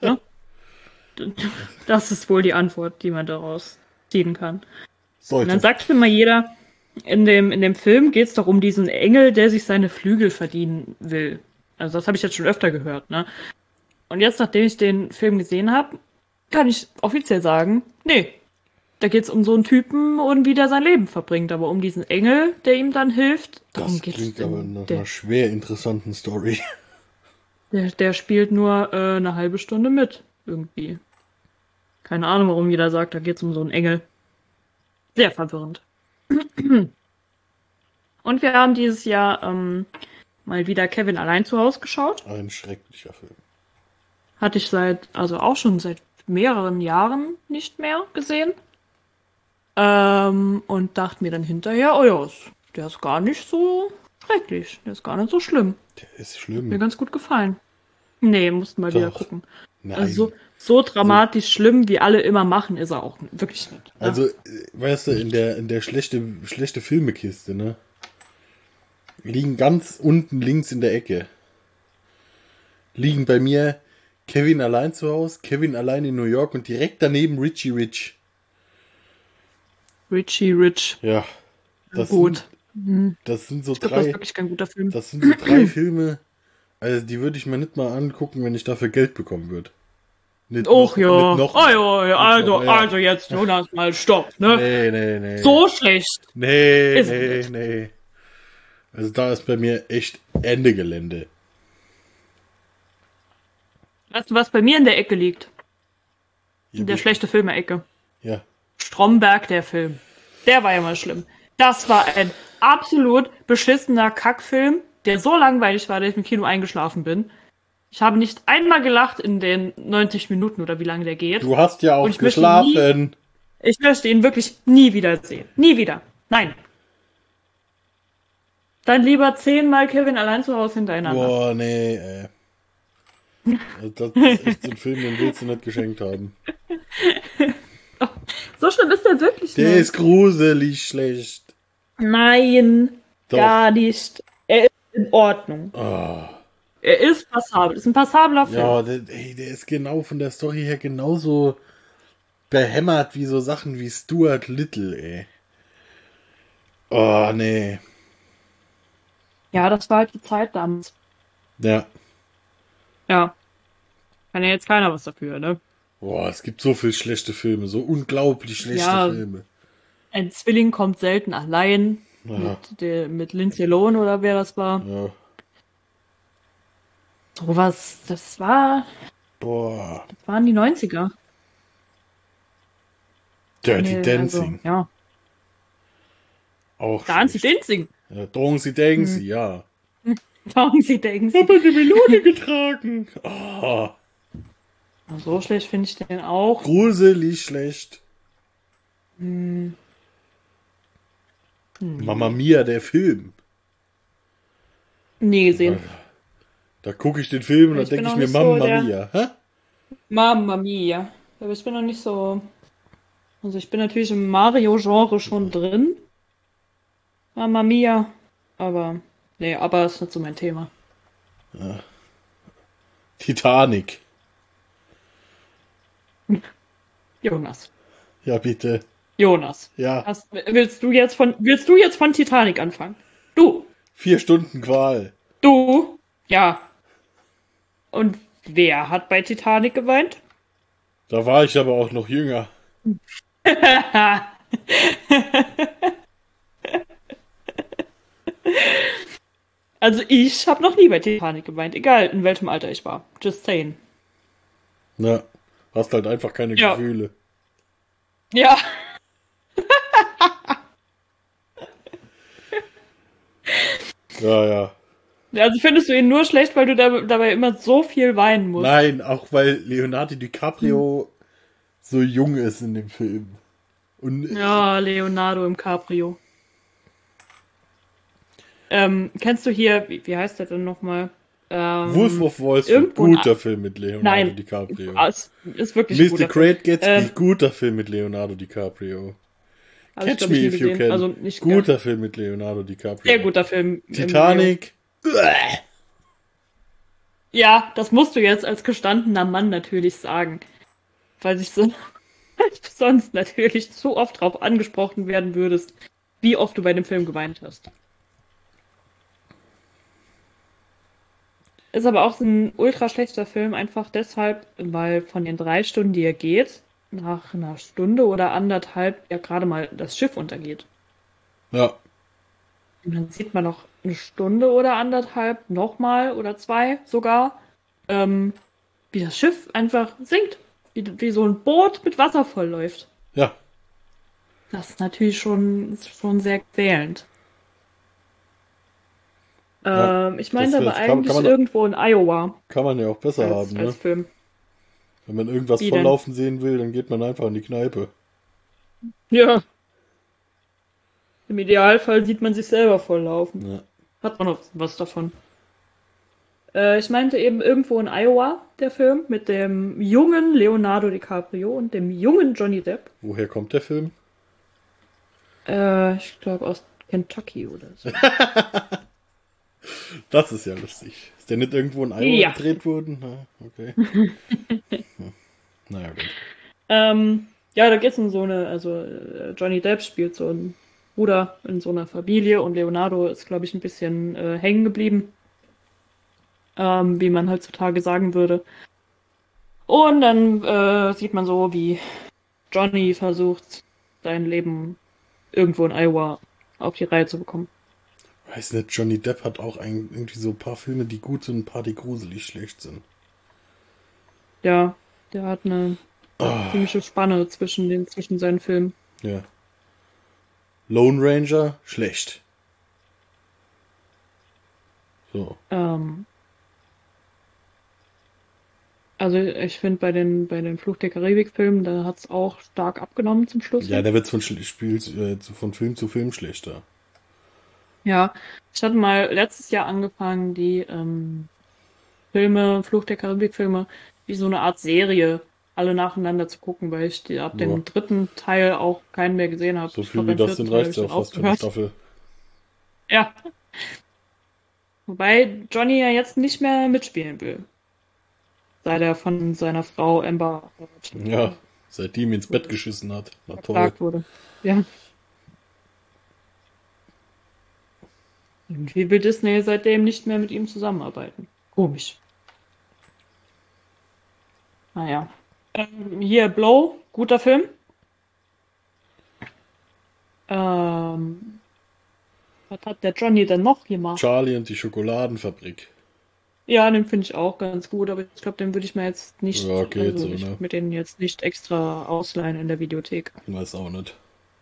Das ist wohl die Antwort, die man daraus ziehen kann. Und dann Sollte. sagt immer jeder, in dem, in dem Film geht es doch um diesen Engel, der sich seine Flügel verdienen will. Also das habe ich jetzt schon öfter gehört, ne? Und jetzt, nachdem ich den Film gesehen habe, kann ich offiziell sagen, nee, da geht es um so einen Typen und wie der sein Leben verbringt. Aber um diesen Engel, der ihm dann hilft, darum Das geht es. klingt aber nach Der, einer schwer interessanten Story. der, der spielt nur äh, eine halbe Stunde mit, irgendwie. Keine Ahnung, warum jeder sagt, da geht es um so einen Engel. Sehr verwirrend. Und wir haben dieses Jahr ähm, mal wieder Kevin allein zu Hause geschaut. Ein schrecklicher Film. Hatte ich seit, also auch schon seit mehreren Jahren nicht mehr gesehen. Ähm, und dachte mir dann hinterher, oh ja, ist- der ist gar nicht so schrecklich. Der ist gar nicht so schlimm. Der ist Mir schlimm. ganz gut gefallen. Nee, mussten mal wieder Doch. gucken. Nein. Also so, so dramatisch schlimm, wie alle immer machen, ist er auch wirklich nicht. Ne? Also, äh, weißt du, in der, in der schlechte, schlechte Filmekiste, ne? Liegen ganz unten links in der Ecke. Liegen bei mir Kevin allein zu Hause, Kevin allein in New York und direkt daneben Richie Rich. Richie Rich. Ja. Das Gut. Sind, das sind so Ich glaube, das ist drei, wirklich kein guter Film. das sind so drei Filme, also die würde ich mir nicht mal angucken, wenn ich dafür Geld bekommen würde. Nicht Och noch- ja. nicht noch- Oh, ja, ja. Also, noch, ja. also jetzt, Jonas, mal stopp, ne? Nee, nee, nee. So schlecht. Nee, Ist nee, nicht. nee. Also da ist bei mir echt Ende Gelände. Weißt du, was bei mir in der Ecke liegt? Ja, In der wie- schlechte Filme-Ecke. Ja. Stromberg, der Film. Der war ja mal schlimm. Das war ein absolut beschissener Kackfilm, der so langweilig war, dass ich im Kino eingeschlafen bin. Ich habe nicht einmal gelacht in den neunzig Minuten oder wie lange der geht. Du hast ja auch Und ich möchte geschlafen. Ich möchte ihn wirklich nie wiedersehen. Nie wieder. Nein. Dann lieber zehnmal Kevin allein zu Hause hintereinander. Boah, nee, ey. Also das ist echt so ein Film, den willst du nicht geschenkt haben. So schlimm ist der wirklich Der nicht. ist gruselig schlecht. Nein, Doch. gar nicht. Er ist in Ordnung. Ah. Er ist passabel. Ist ein passabler Film. Ja, der, ey, der ist genau von der Story her genauso behämmert wie so Sachen wie Stuart Little, ey. Oh, nee. Ja, das war halt die Zeit damals. Ja. Ja. Kann ja jetzt keiner was dafür, ne? Boah, es gibt so viele schlechte Filme, so unglaublich schlechte Ja. Filme. Ein Zwilling kommt selten allein. Ja. Mit, der, mit Lindsay Lohan oder wer das war. Ja. Sowas, das war, Boah. das waren die neunziger. Dirty Nee, Dancing. Also, ja. Auch Dancy schlecht. Dancing. Ja, Droncy Dancing, Hm. ja. Dancy Dancing. Aber die Melone getragen. Oh, So schlecht finde ich den auch. gruselig schlecht. Hm. Mamma Mia, der Film. Nie gesehen. Da gucke ich den Film und dann Ich bin denke ich auch mir, nicht so Mamma der- Mia. Hä? Mamma Mia. Aber ich bin noch nicht so. Also ich bin natürlich im Mario-Genre schon drin. Mamma Mia. Aber. Nee, aber ist nicht so mein Thema. Titanic. Jonas. Ja, bitte. Jonas. Ja, Hast, willst du jetzt von. Willst du jetzt von Titanic anfangen? Du. vier Stunden Qual. Du. Ja. Und wer hat bei Titanic geweint? Da war ich aber auch noch jünger. Also ich habe noch nie bei Titanic geweint, egal in welchem Alter ich war. Just saying. Na, hast halt einfach keine Ja. Gefühle. Ja. Ja, ja. Also findest du ihn nur schlecht, weil du da, dabei immer so viel weinen musst? Nein, auch weil Leonardo DiCaprio hm. so jung ist in dem Film. Und ja, Leonardo im Cabrio. Ähm, kennst du hier, wie, wie heißt der denn nochmal? Ähm, Wolf of Wall Street, guter Film mit Leonardo Nein, DiCaprio. Ist, ist wirklich Mister guter Great Gatsby, ähm, guter Film mit Leonardo DiCaprio. Catch Catch Me Me If You Can, also nicht guter gern. Film mit Leonardo DiCaprio. Sehr guter Film. Titanic. Ja, das musst du jetzt als gestandener Mann natürlich sagen. Weil sich so, weil du sonst natürlich so oft drauf angesprochen werden würdest, wie oft du bei dem Film geweint hast. Ist aber auch so ein ultra schlechter Film, einfach deshalb, weil von den drei Stunden, die er geht, nach einer Stunde oder anderthalb ja gerade mal das Schiff untergeht. Ja. Und dann sieht man noch eine Stunde oder anderthalb, nochmal oder zwei sogar, ähm, wie das Schiff einfach sinkt. Wie, wie so ein Boot mit Wasser vollläuft. Ja. Das ist natürlich schon, ist schon sehr quälend. Ja, ähm, ich meinte aber kann, kann eigentlich man, irgendwo in Iowa. Kann man ja auch besser als, haben, ne? als Film. Wenn man irgendwas Wie volllaufen denn? sehen will, dann geht man einfach in die Kneipe. Ja. Im Idealfall sieht man sich selber volllaufen. Ja. Hat man noch was davon. Äh, ich meinte eben irgendwo in Iowa, der Film, mit dem jungen Leonardo DiCaprio und dem jungen Johnny Depp. Woher kommt der Film? Äh, ich glaube aus Kentucky oder so. Das ist ja lustig. Ist der nicht irgendwo in Iowa Ja. gedreht worden? Na, okay. hm. Naja, gut. Ähm, ja, da geht's um so eine, also äh, Johnny Depp spielt so einen Bruder in so einer Familie und Leonardo ist, glaube ich, ein bisschen äh, hängen geblieben. Ähm, wie man heutzutage sagen würde. Und dann äh, sieht man so, wie Johnny versucht, sein Leben irgendwo in Iowa auf die Reihe zu bekommen. Weiß nicht, Johnny Depp hat auch ein, irgendwie so ein paar Filme, die gut sind, ein paar, die gruselig schlecht sind. Ja, der hat eine Oh, ziemliche Spanne zwischen den zwischen seinen Filmen. ja. Lone Ranger, schlecht. So. Ähm, also ich finde bei den bei den Fluch der Karibik-Filmen, da hat es auch stark abgenommen zum Schluss. Ja, der wird von, Schl- Spiel, äh, zu- von Film zu Film schlechter. Ja, ich hatte mal letztes Jahr angefangen, die ähm, Filme, Fluch der Karibik-Filme, wie so eine Art Serie alle nacheinander zu gucken, weil ich die, ab dem Ja. dritten Teil auch keinen mehr gesehen habe. So Ich viel glaub, wie beim das sind, vierten Teil reicht ja hab ich auch fast für dann eine aufgehört. Staffel. Ja. Wobei Johnny ja jetzt nicht mehr mitspielen will. Seit er von seiner Frau Amber Heard Ja, seit die ihm ins Bett geschissen hat. Na toll. verklagt wurde. Ja. Irgendwie will Disney seitdem nicht mehr mit ihm zusammenarbeiten. Komisch. Naja. Ähm, hier Blow, guter Film. Ähm, was hat der Johnny denn noch gemacht? Charlie und die Schokoladenfabrik. Ja, den finde ich auch ganz gut, aber ich glaube, den würde ich mir jetzt nicht, Ja, geht also so, ich ne? würd mir den jetzt nicht extra ausleihen in der Videothek. Weiß auch nicht.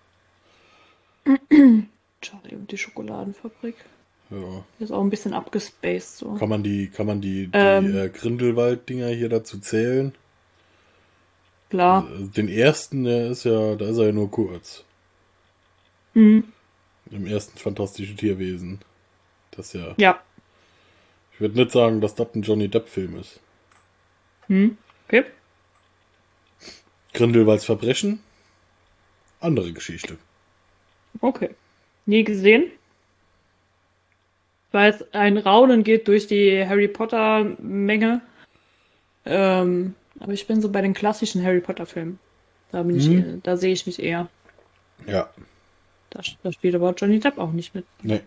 Charlie und die Schokoladenfabrik. Ja. Der ist auch ein bisschen abgespaced so. Kann man die, kann man die, die Ähm. äh, Grindelwald-Dinger hier dazu zählen? Klar. Also den ersten, der ist ja, da ist er ja nur kurz. Mhm. Im ersten Fantastische Tierwesen. Das ja. Ja. Ich würde nicht sagen, dass das ein Johnny Depp-Film ist. Hm. Okay. Grindelwalds Verbrechen? Andere Geschichte. Okay. Nie gesehen. Ich weiß, ein Raunen geht durch die Harry Potter Menge. Ähm, aber ich bin so bei den klassischen Harry Potter Filmen. Da bin ich, Mhm. da sehe ich mich eher. Ja. Da, da spielt aber Johnny Depp auch nicht mit. Nee.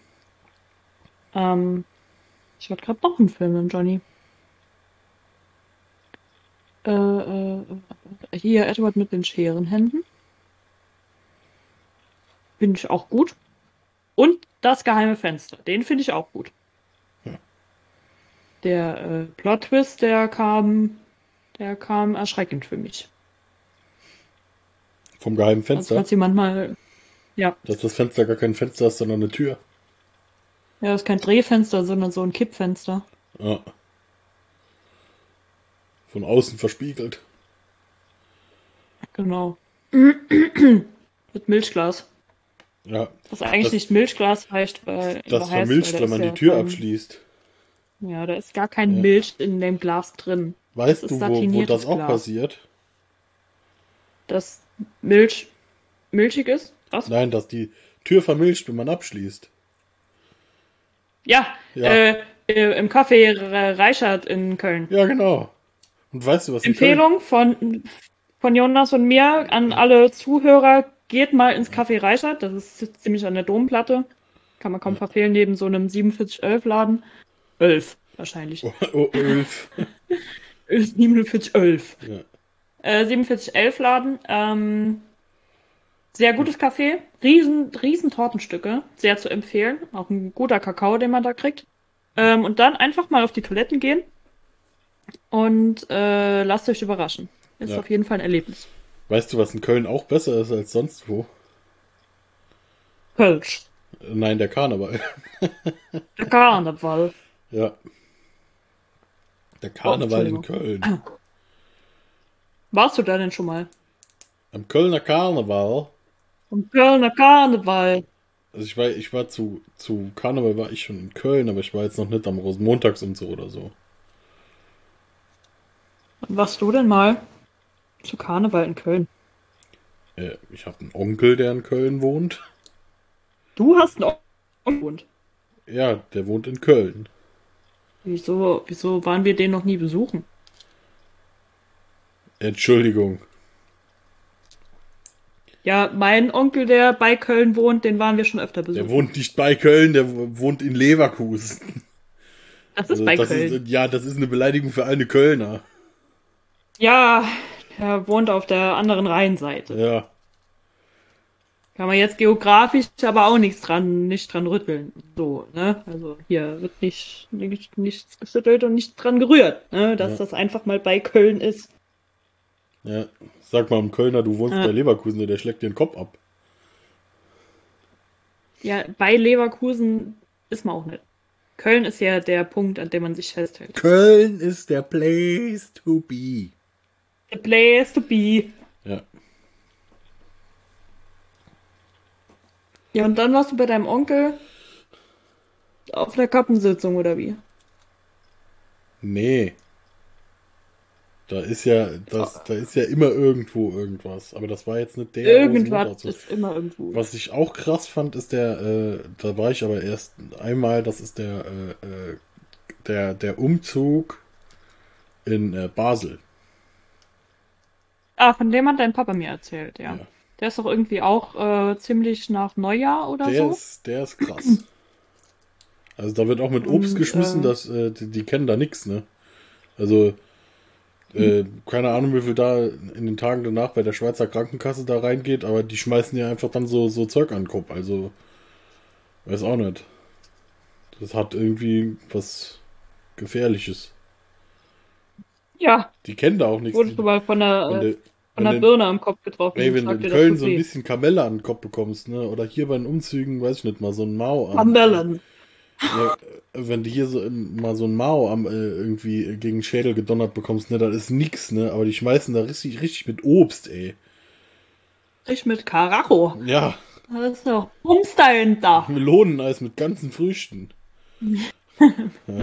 Ähm, ich wollte gerade noch einen Film mit Johnny. Äh, äh, hier Edward mit den Scherenhänden. Finde ich auch gut. Und das geheime Fenster. Den finde ich auch gut. Ja. Der äh, Plot-Twist, der kam, der kam erschreckend für mich. Vom geheimen Also Fenster. falls jemand mal, ja, Dass das Fenster gar kein Fenster ist, sondern eine Tür. Ja, das ist kein Drehfenster, sondern so ein Kippfenster. Ja. Von außen verspiegelt. Genau. Mit Milchglas. Ja. Was eigentlich Das- nicht Milchglas heißt, weil Das heißt, vermilcht, weil da wenn ist man ja die Tür kein- abschließt. Ja, da ist gar kein Ja. Milch in dem Glas drin. Weißt Das du, ist wo, wo satiniertes das auch Glas. passiert? Dass Milch milchig ist? Was? Nein, dass die Tür vermilcht, wenn man abschließt. Ja, Ja. Äh, äh, im Café Re- Reichert in Köln. Ja, genau. Und weißt du, was in Köln... Empfehlung von, von Jonas und mir an alle Zuhörer, geht mal ins Café Reichert, das ist ziemlich an der Domplatte. Kann man kaum verfehlen, neben so einem siebenundvierzig elf Laden. elf wahrscheinlich. Oh, oh, Ulf. siebenundvierzig elf. Ja. Äh, siebenundvierzig elf Laden. Ähm, sehr gutes Café. Riesen, riesen Tortenstücke. Sehr zu empfehlen. Auch ein guter Kakao, den man da kriegt. Ähm, und dann einfach mal auf die Toiletten gehen. Und äh, lasst euch überraschen. Ist Ja. auf jeden Fall ein Erlebnis. Weißt du, was in Köln auch besser ist als sonst wo? Kölsch. Nein, der Karneval. Der Karneval. Ja. Der Karneval in Oh, Köln. Warst du da denn schon mal? Am Kölner Karneval. Am Kölner Karneval. Also ich war, ich war zu, zu Karneval war ich schon in Köln, aber ich war jetzt noch nicht am Rosenmontagsumzug oder so. Wann warst du denn mal zu Karneval in Köln? Äh, ich habe einen Onkel, der in Köln wohnt. Du hast einen Onkel. Ja, der wohnt in Köln. Wieso, wieso waren wir den noch nie besuchen? Entschuldigung. Ja, mein Onkel, der bei Köln wohnt, den waren wir schon öfter besuchen. Der wohnt nicht bei Köln, der wohnt in Leverkusen. das ist Also bei das Köln. ist, ja, das ist eine Beleidigung für alle Kölner. Ja, er wohnt auf der anderen Rheinseite. Ja. Kann man jetzt geografisch aber auch nichts dran, nicht dran rütteln. So, ne? Also hier wird nicht, nicht nichts geschüttelt und nichts dran gerührt, ne? Dass Ja. das einfach mal bei Köln ist. Ja. Sag mal einem Kölner, du wohnst Ja. bei Leverkusen, der schlägt dir den Kopf ab. Ja, bei Leverkusen ist man auch nicht. Köln ist ja der Punkt, an dem man sich festhält. Köln ist der place to be. The place to be. Ja. Ja, und dann warst du bei deinem Onkel auf einer Kappensitzung oder wie? Nee. Da ist ja, das, da ist ja immer irgendwo irgendwas. Aber das war jetzt nicht der Irgendwas Rosenmontag. ist immer irgendwo. Was ich auch krass fand, ist der, äh, da war ich aber erst einmal, das ist der, äh, äh, der, der Umzug in äh, Basel. Ah, von dem hat dein Papa mir erzählt, ja. Ja. Der ist doch irgendwie auch äh, ziemlich nach Neujahr oder Der so. ist, der ist krass. Also da wird auch mit Obst Und, geschmissen, äh, dass, äh, die, die kennen da nichts, ne? Also, äh, keine Ahnung, wie viel da in den Tagen danach bei der Schweizer Krankenkasse da reingeht, aber die schmeißen ja einfach dann so, so Zeug an den Kopf. Also, weiß auch nicht. Das hat irgendwie was Gefährliches. Ja, Die kennen da auch nichts. wurdest du mal von der, Wenn äh, du, von wenn der du- Birne am Kopf getroffen. ey, und wenn du sagt in dir, das Köln tut so ein weh. bisschen Kamelle an den Kopf bekommst, ne? Oder hier bei den Umzügen, weiß ich nicht, mal so ein Mao am, Kamellen. Ja, wenn du hier so im- mal so ein Mao am, äh, irgendwie gegen den Schädel gedonnert bekommst, ne, das ist nix, ne? Aber die schmeißen da richtig, richtig mit Obst, ey. Ich mit Karacho. Ja, Das ist doch Bums dahinter. Meloneneis mit ganzen Früchten. Ja.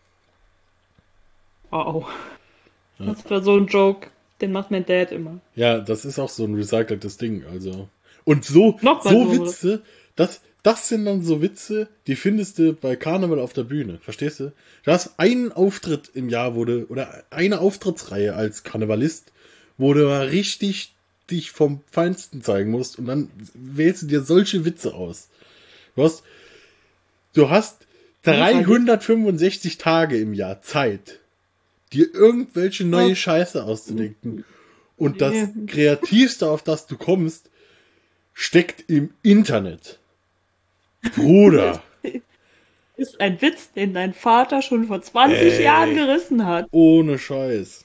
Wow. Das war so ein Joke, den macht mein Dad immer. Ja, das ist auch so ein recyceltes Ding, also. Und so, Noch mal so so. Witze, das, das sind dann so Witze, die findest du bei Karneval auf der Bühne, verstehst du? Du hast einen Auftritt im Jahr, wo du, oder eine Auftrittsreihe als Karnevalist, wo du mal richtig dich vom Feinsten zeigen musst und dann wählst du dir solche Witze aus. Du hast, du hast dreihundertfünfundsechzig Tage im Jahr Zeit, dir irgendwelche neue Scheiße auszudenken. Und das Kreativste, auf das du kommst, steckt im Internet. Bruder. Ist ein Witz, den dein Vater schon vor zwanzig Ey. Jahren gerissen hat. Ohne Scheiß.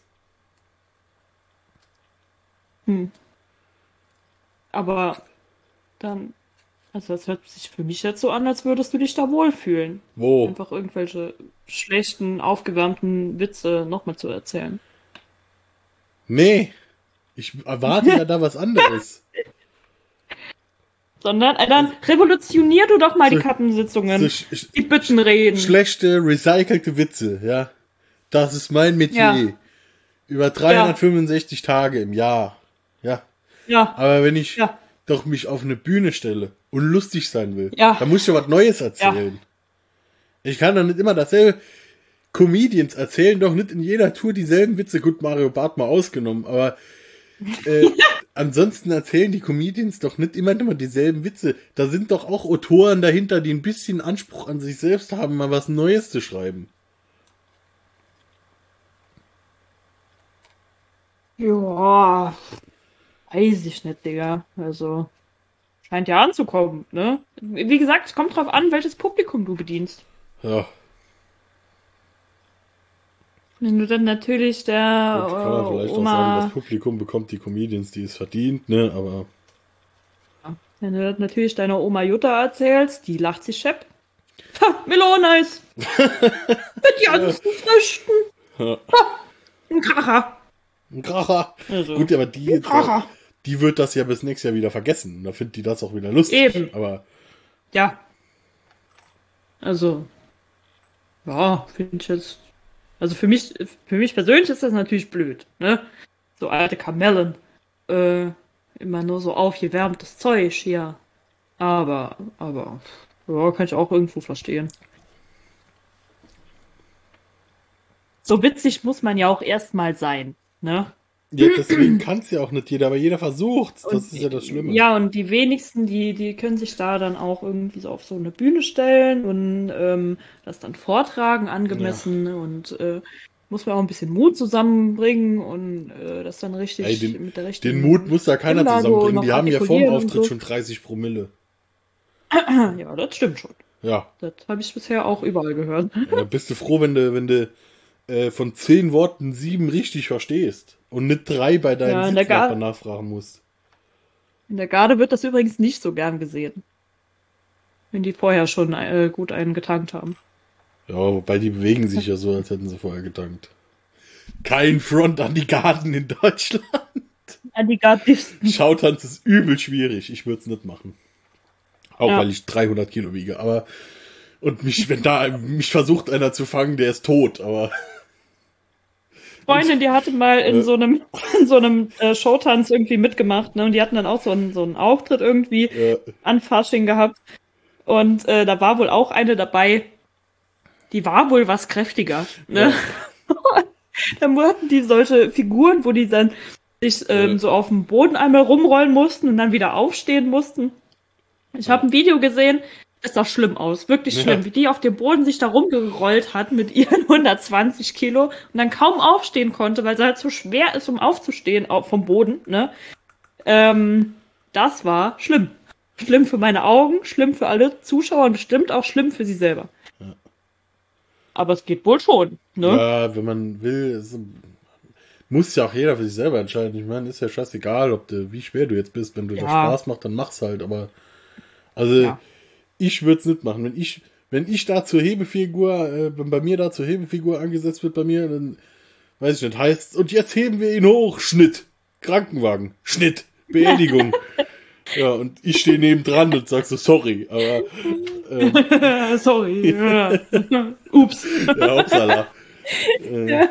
Aber dann Also das hört sich für mich jetzt so an, als würdest du dich da wohlfühlen. Wo? Einfach irgendwelche schlechten, aufgewärmten Witze nochmal zu erzählen. Nee. Ich erwarte ja da was anderes. Sondern, äh, dann revolutionier du doch mal So- die Kappensitzungen. so sch- sch- die Büttenreden. Schlechte, recycelte Witze, ja. Das ist mein Metier. Ja. Über dreihundertfünfundsechzig Tage im Jahr. Ja. Ja, Aber wenn ich Ja. doch mich auf eine Bühne stelle und lustig sein will, Ja. dann muss ich ja was Neues erzählen. Ich kann doch nicht immer dasselbe. Comedians erzählen doch nicht in jeder Tour dieselben Witze. Gut, Mario Barth mal ausgenommen, aber äh, ansonsten erzählen die Comedians doch nicht immer immer dieselben Witze. Da sind doch auch Autoren dahinter, die ein bisschen Anspruch an sich selbst haben, mal was Neues zu schreiben. Ja, weiß ich nicht, Digga. Also, scheint ja anzukommen, ne? Wie gesagt, es kommt drauf an, welches Publikum du bedienst. Ja, Wenn du dann natürlich der gut, kann man äh, vielleicht auch sagen, Oma, das Publikum bekommt die Comedians, die es verdient, ne, aber wenn du dann natürlich deiner Oma Jutta erzählst, die lacht sich schepp. Ha, Melone ist mit ganzen Früchten. Ja. Ha, ein Kracher. ein Kracher. Also, Gut, aber die, Kracher. die wird das ja bis nächstes Jahr wieder vergessen. Da findet die das auch wieder lustig. Eben. Aber Ja. Also, ja, finde ich jetzt. Also für mich, für mich persönlich ist das natürlich blöd, ne? So alte Kamellen. Äh, immer nur so aufgewärmtes Zeug hier. Aber, aber, ja, kann ich auch irgendwo verstehen. So witzig muss man ja auch erstmal sein, ne? ja, deswegen kann es ja auch nicht jeder, aber jeder versucht. Das ist ja das Schlimme. Ja, und die wenigsten, die, die können sich da dann auch irgendwie so auf so eine Bühne stellen und ähm, das dann vortragen, angemessen und äh, muss man auch ein bisschen Mut zusammenbringen und äh, das dann richtig Ey, den, mit der richtigen den Mut muss da keiner Stimmlage zusammenbringen. noch Die haben ja vorm artikulieren und Auftritt so. schon dreißig Promille. Ja, das stimmt schon. Ja, Das habe ich bisher auch überall gehört. da bist du froh, wenn du, wenn du äh, von zehn Worten sieben richtig verstehst und nicht drei bei deinem Ja, in der Sitzwerk Gar- nachfragen musst. In der Garde wird das übrigens nicht so gern gesehen. Wenn die vorher schon äh, gut einen getankt haben. Ja, wobei die bewegen sich ja so, als hätten sie vorher getankt. Kein Front an die Garden in Deutschland. An die Gardisten. Schautanz ist übel schwierig. Ich würde es nicht machen. Auch Ja. weil ich dreihundert Kilo wiege. Aber und mich, wenn da mich versucht einer zu fangen, der ist tot. Aber Freundin, die hatte mal in Äh. so einem, in so einem äh, Showtanz irgendwie mitgemacht, ne? Und die hatten dann auch so einen, so einen Auftritt irgendwie äh, an Fasching gehabt. Und äh, da war wohl auch eine dabei, die war wohl was kräftiger, ne? Dann hatten die solche Figuren, wo die dann sich ähm, Ja. so auf dem Boden einmal rumrollen mussten und dann wieder aufstehen mussten. Ich habe ein Video gesehen, das sah schlimm aus, wirklich Ja. schlimm, wie die auf dem Boden sich da rumgerollt hat mit ihren hundertzwanzig Kilo und dann kaum aufstehen konnte, weil sie halt so schwer ist, um aufzustehen au- vom Boden, ne? Ähm, das war schlimm. Schlimm für meine Augen, schlimm für alle Zuschauer und bestimmt auch schlimm für sie selber. Aber es geht wohl schon, ne? ja, wenn man will, es, muss ja auch jeder für sich selber entscheiden. Ich meine, ist ja scheißegal, ob du, wie schwer du jetzt bist. Wenn du das Ja. Spaß macht, dann mach's halt. Aber also Ja. ich würde es nicht machen. Wenn ich, wenn ich da zur Hebefigur, äh, wenn bei mir da zur Hebefigur angesetzt wird bei mir, dann weiß ich nicht, heißt und jetzt heben wir ihn hoch, Schnitt, Krankenwagen, Schnitt, Beerdigung. Ja, und ich stehe nebendran und sag so, sorry, aber äh, Sorry. Ja. Ups. ja, Hauptsache. Äh,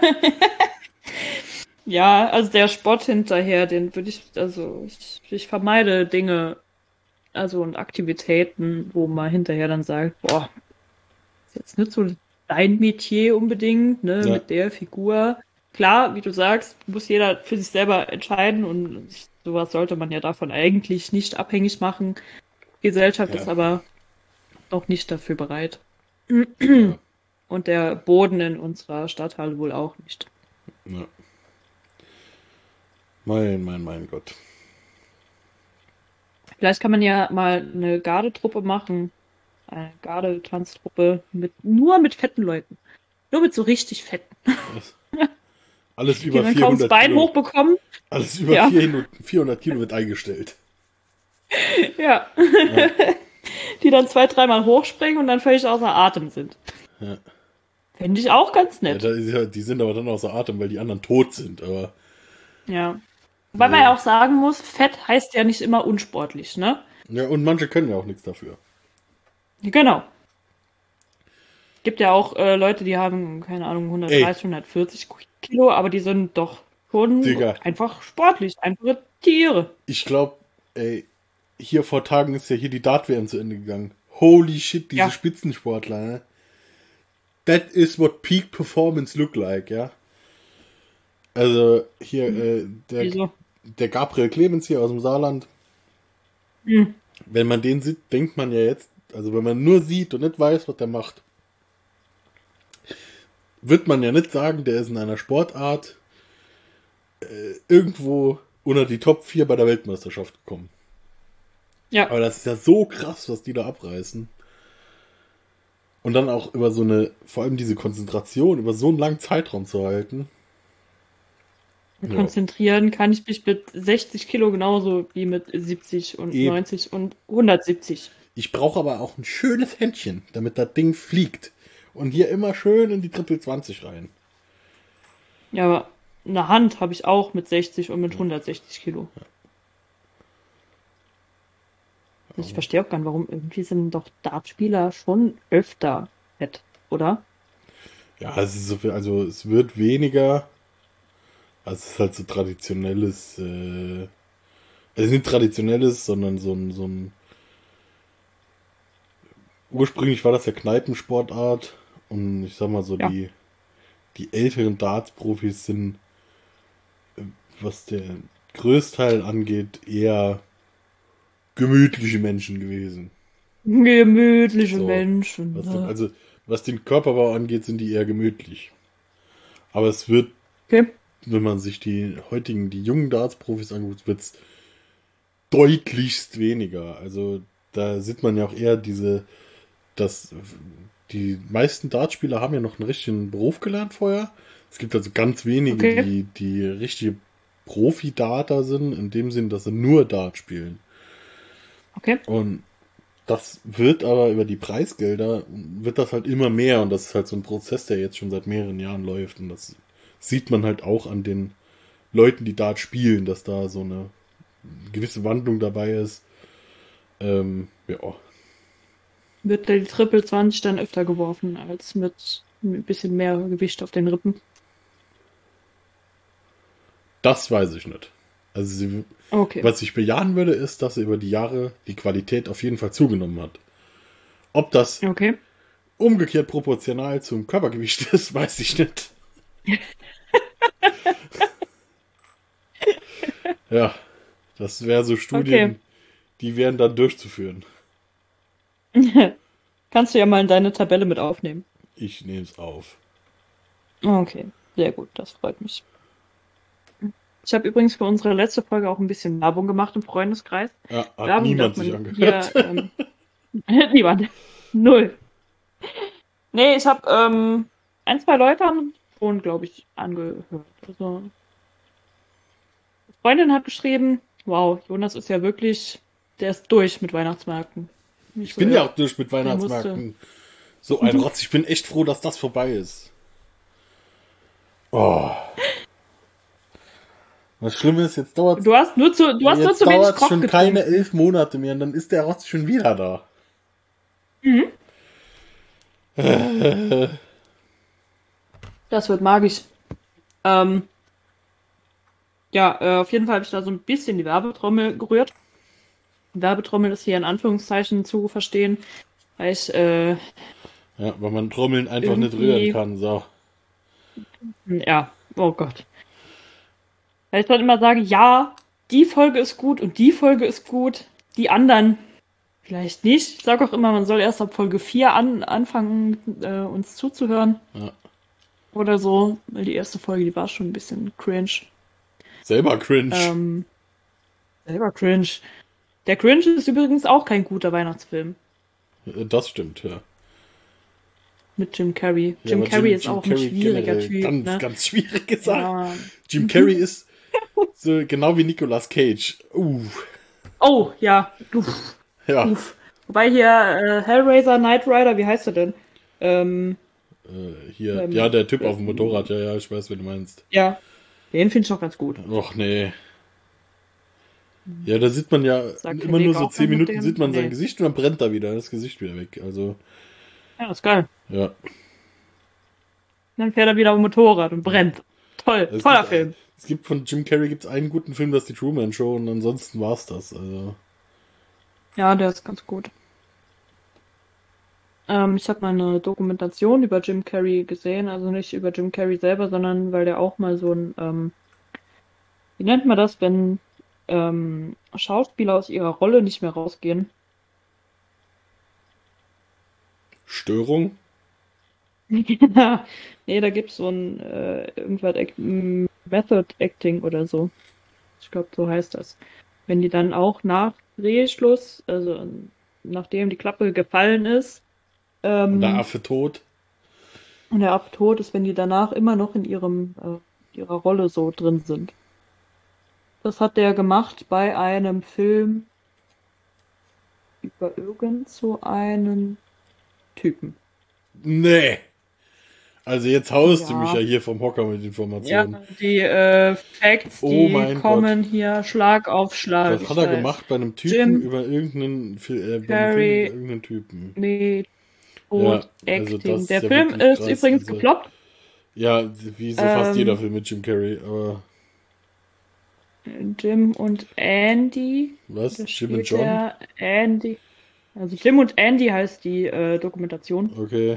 Ja, also der Spott hinterher, den würde ich, also ich, ich vermeide Dinge, also und Aktivitäten, wo man hinterher dann sagt, boah, ist jetzt nicht so dein Metier unbedingt, ne, Ja. mit der Figur. Klar, wie du sagst, muss jeder für sich selber entscheiden und sowas sollte man ja davon eigentlich nicht abhängig machen. Die Gesellschaft Ja. ist aber noch nicht dafür bereit. ja, Und der Boden in unserer Stadthalle wohl auch nicht. ja. Mein, mein, mein Gott. Vielleicht kann man ja mal eine Gardetruppe machen. Eine Gardetanztruppe mit, nur mit fetten Leuten. Nur mit so richtig fetten. Alles Die über dann kaum das vierhundert Bein Kilo. hochbekommen. Alles über Ja. vierhundert, vierhundert Kilo wird eingestellt. Ja. die dann zwei, dreimal hochspringen und dann völlig außer Atem sind. Ja. Fände ich auch ganz Ja, nett. da ist ja, die sind aber dann außer Atem, weil die anderen tot sind, aber. Ja. Wobei man ja auch sagen muss, Fett heißt ja nicht immer unsportlich, ne? Ja, und manche können ja auch nichts dafür. Genau. Gibt ja auch äh, Leute, die haben, keine Ahnung, hundertdreißig, Ey. hundertvierzig Kilo, aber die sind doch schon Digga. einfach sportlich, einfache Tiere. Ich glaube, ey, hier vor Tagen ist ja hier die Dart-W M zu Ende gegangen. Holy shit, diese Ja. Spitzensportler, ne? That is what peak performance look like, ja? Also, hier, äh, der, Wieso? der Gabriel Clemens hier aus dem Saarland. Hm. Wenn man den sieht, denkt man ja jetzt, also wenn man nur sieht und nicht weiß, was der macht, wird man ja nicht sagen, der ist in einer Sportart äh, irgendwo unter die Top vier bei der Weltmeisterschaft gekommen. Ja. Aber das ist ja so krass, was die da abreißen. Und dann auch über so eine, vor allem diese Konzentration, über so einen langen Zeitraum zu halten. Ja. Konzentrieren kann ich mich mit sechzig Kilo genauso wie mit siebzig und Eben. neunzig und hundertsiebzig. Ich brauche aber auch ein schönes Händchen, damit das Ding fliegt. Und hier immer schön in die Triple zwanzig rein. Ja, aber eine Hand habe ich auch mit sechzig und mit hundertsechzig Kilo. Ich verstehe auch gar nicht, warum irgendwie sind doch Dartspieler schon öfter fett, oder? Ja, es ist so viel, also es wird weniger. Also es ist halt so traditionelles, äh, also nicht traditionelles, sondern so ein, so ein, ursprünglich war das ja Kneipensportart und ich sag mal so, Ja. die, die älteren Darts-Profis sind, äh, was der Größteil angeht, eher gemütliche Menschen gewesen. Gemütliche So, Menschen. Was ne? den, also, was den Körperbau angeht, sind die eher gemütlich. Aber es wird, Okay. wenn man sich die heutigen, die jungen Darts-Profis anguckt, wird es deutlichst weniger. Also da sieht man ja auch eher diese, dass die meisten Dartspieler haben ja noch einen richtigen Beruf gelernt vorher. Es gibt also ganz wenige, Okay. die, die richtige Profi-Darter sind, in dem Sinn, dass sie nur Dart spielen. Okay. Und das wird aber über die Preisgelder, wird das halt immer mehr und das ist halt so ein Prozess, der jetzt schon seit mehreren Jahren läuft und das sieht man halt auch an den Leuten, die Dart spielen, dass da so eine gewisse Wandlung dabei ist. Ähm, ja. Wird die Triple zwanzig dann öfter geworfen als mit ein bisschen mehr Gewicht auf den Rippen? Das weiß ich nicht. Also sie, Okay. was ich bejahen würde, ist, dass über die Jahre die Qualität auf jeden Fall zugenommen hat. Ob das Okay. umgekehrt proportional zum Körpergewicht ist, weiß ich nicht. Ja, das wäre so Studien, Okay. die wären dann durchzuführen. Kannst du ja mal in deine Tabelle mit aufnehmen. Ich nehme es auf. Okay, sehr gut, das freut mich. Ich habe übrigens für unsere letzte Folge auch ein bisschen Werbung gemacht im Freundeskreis. Ja, hat Werbung niemand darf sich man angehört. Hier, ähm, niemand. Null. Nee, ich habe ähm, ein, zwei Leute haben schon, glaube ich, angehört. Also, eine Freundin hat geschrieben, wow, Jonas ist ja wirklich, der ist durch mit Weihnachtsmärkten. Ich bin ja auch durch mit Weihnachtsmärkten. So ein Rotz, ich bin echt froh, dass das vorbei ist. Oh. Was Schlimmes ist, jetzt dauert Du hast nur zu, du hast nur jetzt zu wenig dauert Koch schon getrunken. keine elf Monate mehr und dann ist der Rotz schon wieder da. Das wird magisch. Ähm, ja, äh, auf jeden Fall habe ich da so ein bisschen die Werbetrommel gerührt. Werbetrommel ist hier in Anführungszeichen zu verstehen, weil ich, äh, Ja, weil man Trommeln einfach nicht Irgendwie- rühren kann. So. ja, oh Gott. Weil ich dann immer sage, ja, die Folge ist gut und die Folge ist gut, die anderen vielleicht nicht. Ich sage auch immer, man soll erst ab Folge vier an, anfangen, äh, uns zuzuhören. Ja. Oder so, weil die erste Folge, die war schon ein bisschen cringe. Selber cringe. Ähm, selber cringe. Der Cringe ist übrigens auch kein guter Weihnachtsfilm Das stimmt, ja. mit Jim Carrey. Ja, Jim aber Carrey ist Jim auch ein Carrey schwieriger generell Typ. Ganz, ne? ganz schwierig gesagt. Ja. Jim Carrey ist so genau wie Nicolas Cage. Uh, Oh, ja. Uff, ja. uff. Wobei hier äh, Hellraiser, Knight Rider, wie heißt er denn? Ähm, Äh, hier, Ähm, ja, der Typ auf dem Motorrad, ja, ja, ich weiß, wen du meinst. ja, den finde ich auch ganz gut. Och, nee. Ja, da sieht man ja Sagt immer der nur Weg so auch zehn noch mit Minuten, dem? sieht man sein Nee. Gesicht und dann brennt da wieder das Gesicht wieder weg. Also, Ja, ist geil. ja. Dann fährt er wieder auf dem Motorrad und brennt. Toll, Es toller gibt, Film. Es gibt von Jim Carrey gibt's einen guten Film, das ist die Truman Show und ansonsten war's das. Also, Ja, der ist ganz gut. Ähm, ich habe mal eine Dokumentation über Jim Carrey gesehen, also nicht über Jim Carrey selber, sondern weil der auch mal so ein, ähm, wie nennt man das, wenn ähm, Schauspieler aus ihrer Rolle nicht mehr rausgehen? Störung? Nee, da gibt's so ein äh, irgendwas Act m- Method Acting oder so. Ich glaube, so heißt das. Wenn die dann auch nach Drehschluss, also ähm, nachdem die Klappe gefallen ist, ähm, Und der Affe tot? und der Affe tot ist, wenn die danach immer noch in ihrem äh, ihrer Rolle so drin sind. Das hat der gemacht bei einem Film über irgend so einen Typen. Nee. Also jetzt haust du Ja. mich ja hier vom Hocker mit Informationen. Die äh, Facts, Oh die mein kommen hier Schlag auf Schlag. Was hat er gemacht bei einem Typen Jim über irgendeinen, Fi- äh, bei einem Carrey. Film über irgendeinen Typen? Mit Ja, und also Acting. das ist Der ja Film wirklich ist krass, übrigens also- geploppt. Ja, wie so fast Ähm, jeder Film mit Jim Carrey, aber Jim und Andy. was? Da Jim und spielt John? der Andy. Also Jim und Andy heißt die äh, Dokumentation. Okay,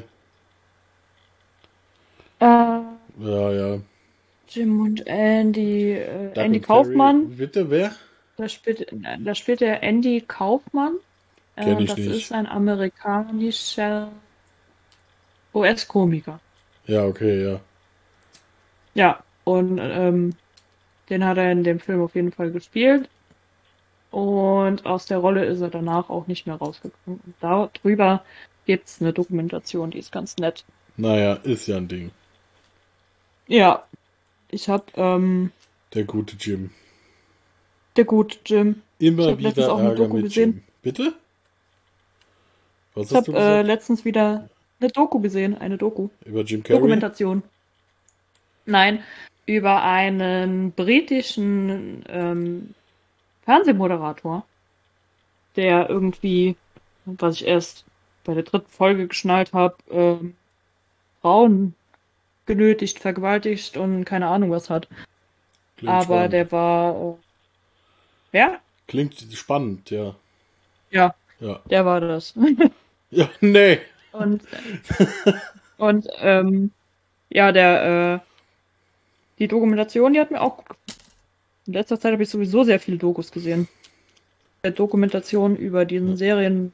Äh, ja, ja. Jim und Andy. Äh, Doug Andy und Kaufmann. Carrey. Bitte, wer? Da spielt, da spielt der Andy Kaufmann. Äh, Kenn ich das nicht. ist ein amerikanischer U S-Komiker. Ja, okay, ja. Ja, und ähm, den hat er in dem Film auf jeden Fall gespielt. Und aus der Rolle ist er danach auch nicht mehr rausgekommen. Und darüber gibt's eine Dokumentation, die ist ganz nett. Naja, ist ja ein Ding. Ja, ich hab ähm, Der gute Jim. der gute Jim. Ich Immer hab letztens wieder auch eine Ärger Doku mit gesehen. Jim. Bitte? Was Ich hab hast du äh, gesagt? letztens wieder eine Doku gesehen, eine Doku. Über Jim Carrey? Dokumentation. Nein, über einen britischen ähm, Fernsehmoderator, der irgendwie, was ich erst bei der dritten Folge geschnallt habe, ähm, Frauen genötigt, vergewaltigt und keine Ahnung was hat. Klingt Aber spannend. der war, äh, wer? Klingt spannend, ja. Ja, Ja. der war das. Ja, nee. Und, und ähm, ja, der, äh, die Dokumentation, die hat mir auch gut gefallen. In letzter Zeit habe ich sowieso sehr viele Dokus gesehen. Der Dokumentation über diesen Serien.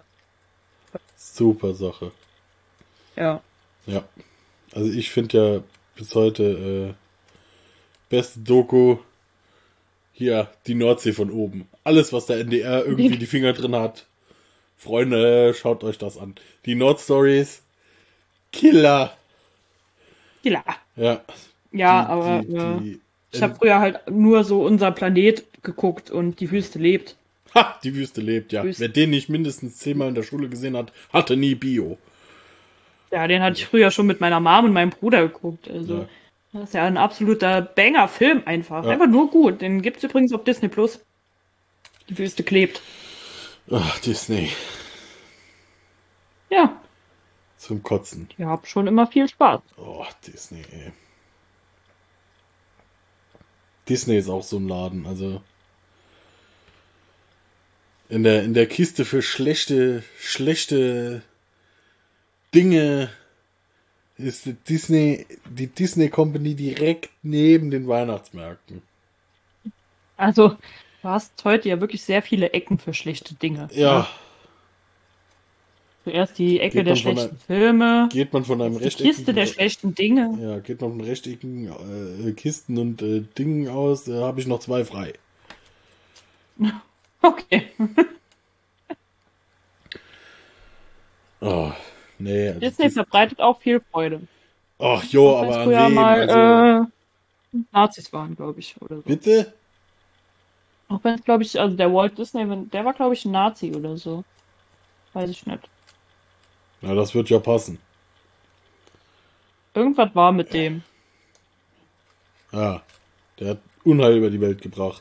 Super Sache. Ja. Ja. Also ich finde ja bis heute äh, beste Doku hier die Nordsee von oben. Alles, was der N D R irgendwie die Finger drin hat. Freunde, schaut euch das an. Die Nordstories, Killer. Klar. Ja. Ja, Die- aber die, äh, die, ich habe früher halt nur so Unser Planet geguckt und die Wüste lebt. ha, die Wüste lebt, ja. Wüste. Wer den nicht mindestens zehnmal in der Schule gesehen hat, hatte nie Bio. Ja, den hatte ich früher schon mit meiner Mom und meinem Bruder geguckt. Also, Ja. das ist ja ein absoluter Banger-Film einfach. Ja. Einfach nur gut. Den gibt's übrigens auf Disney Plus. Die Wüste klebt. Ach, Disney. Ja, Zum Kotzen. ich habe schon immer viel Spaß. Oh, Disney, ey. Disney ist auch so ein Laden, also in der, in der Kiste für schlechte, schlechte Dinge ist die Disney, die Disney Company direkt neben den Weihnachtsmärkten. Also, du hast heute ja wirklich sehr viele Ecken für schlechte Dinge. Ja, Zuerst die Ecke Geht der man von schlechten Filme, geht man von einem die Kiste der rechteckigen, schlechten Dinge. ja, geht man von rechteckigen äh, Kisten und äh, Dingen aus, äh, habe ich noch zwei frei. Okay. Oh, nee. also Disney Dis- verbreitet auch viel Freude. Ach jo, Auch wenn aber es an früher wem? mal Also, äh, Nazis waren, glaube ich, oder so. bitte? Auch wenn es, glaube ich, also der Walt Disney, wenn- der war, glaube ich, ein Nazi oder so. Weiß ich nicht. Na, das wird ja passen. Irgendwas war mit dem. Ja, der hat Unheil über die Welt gebracht.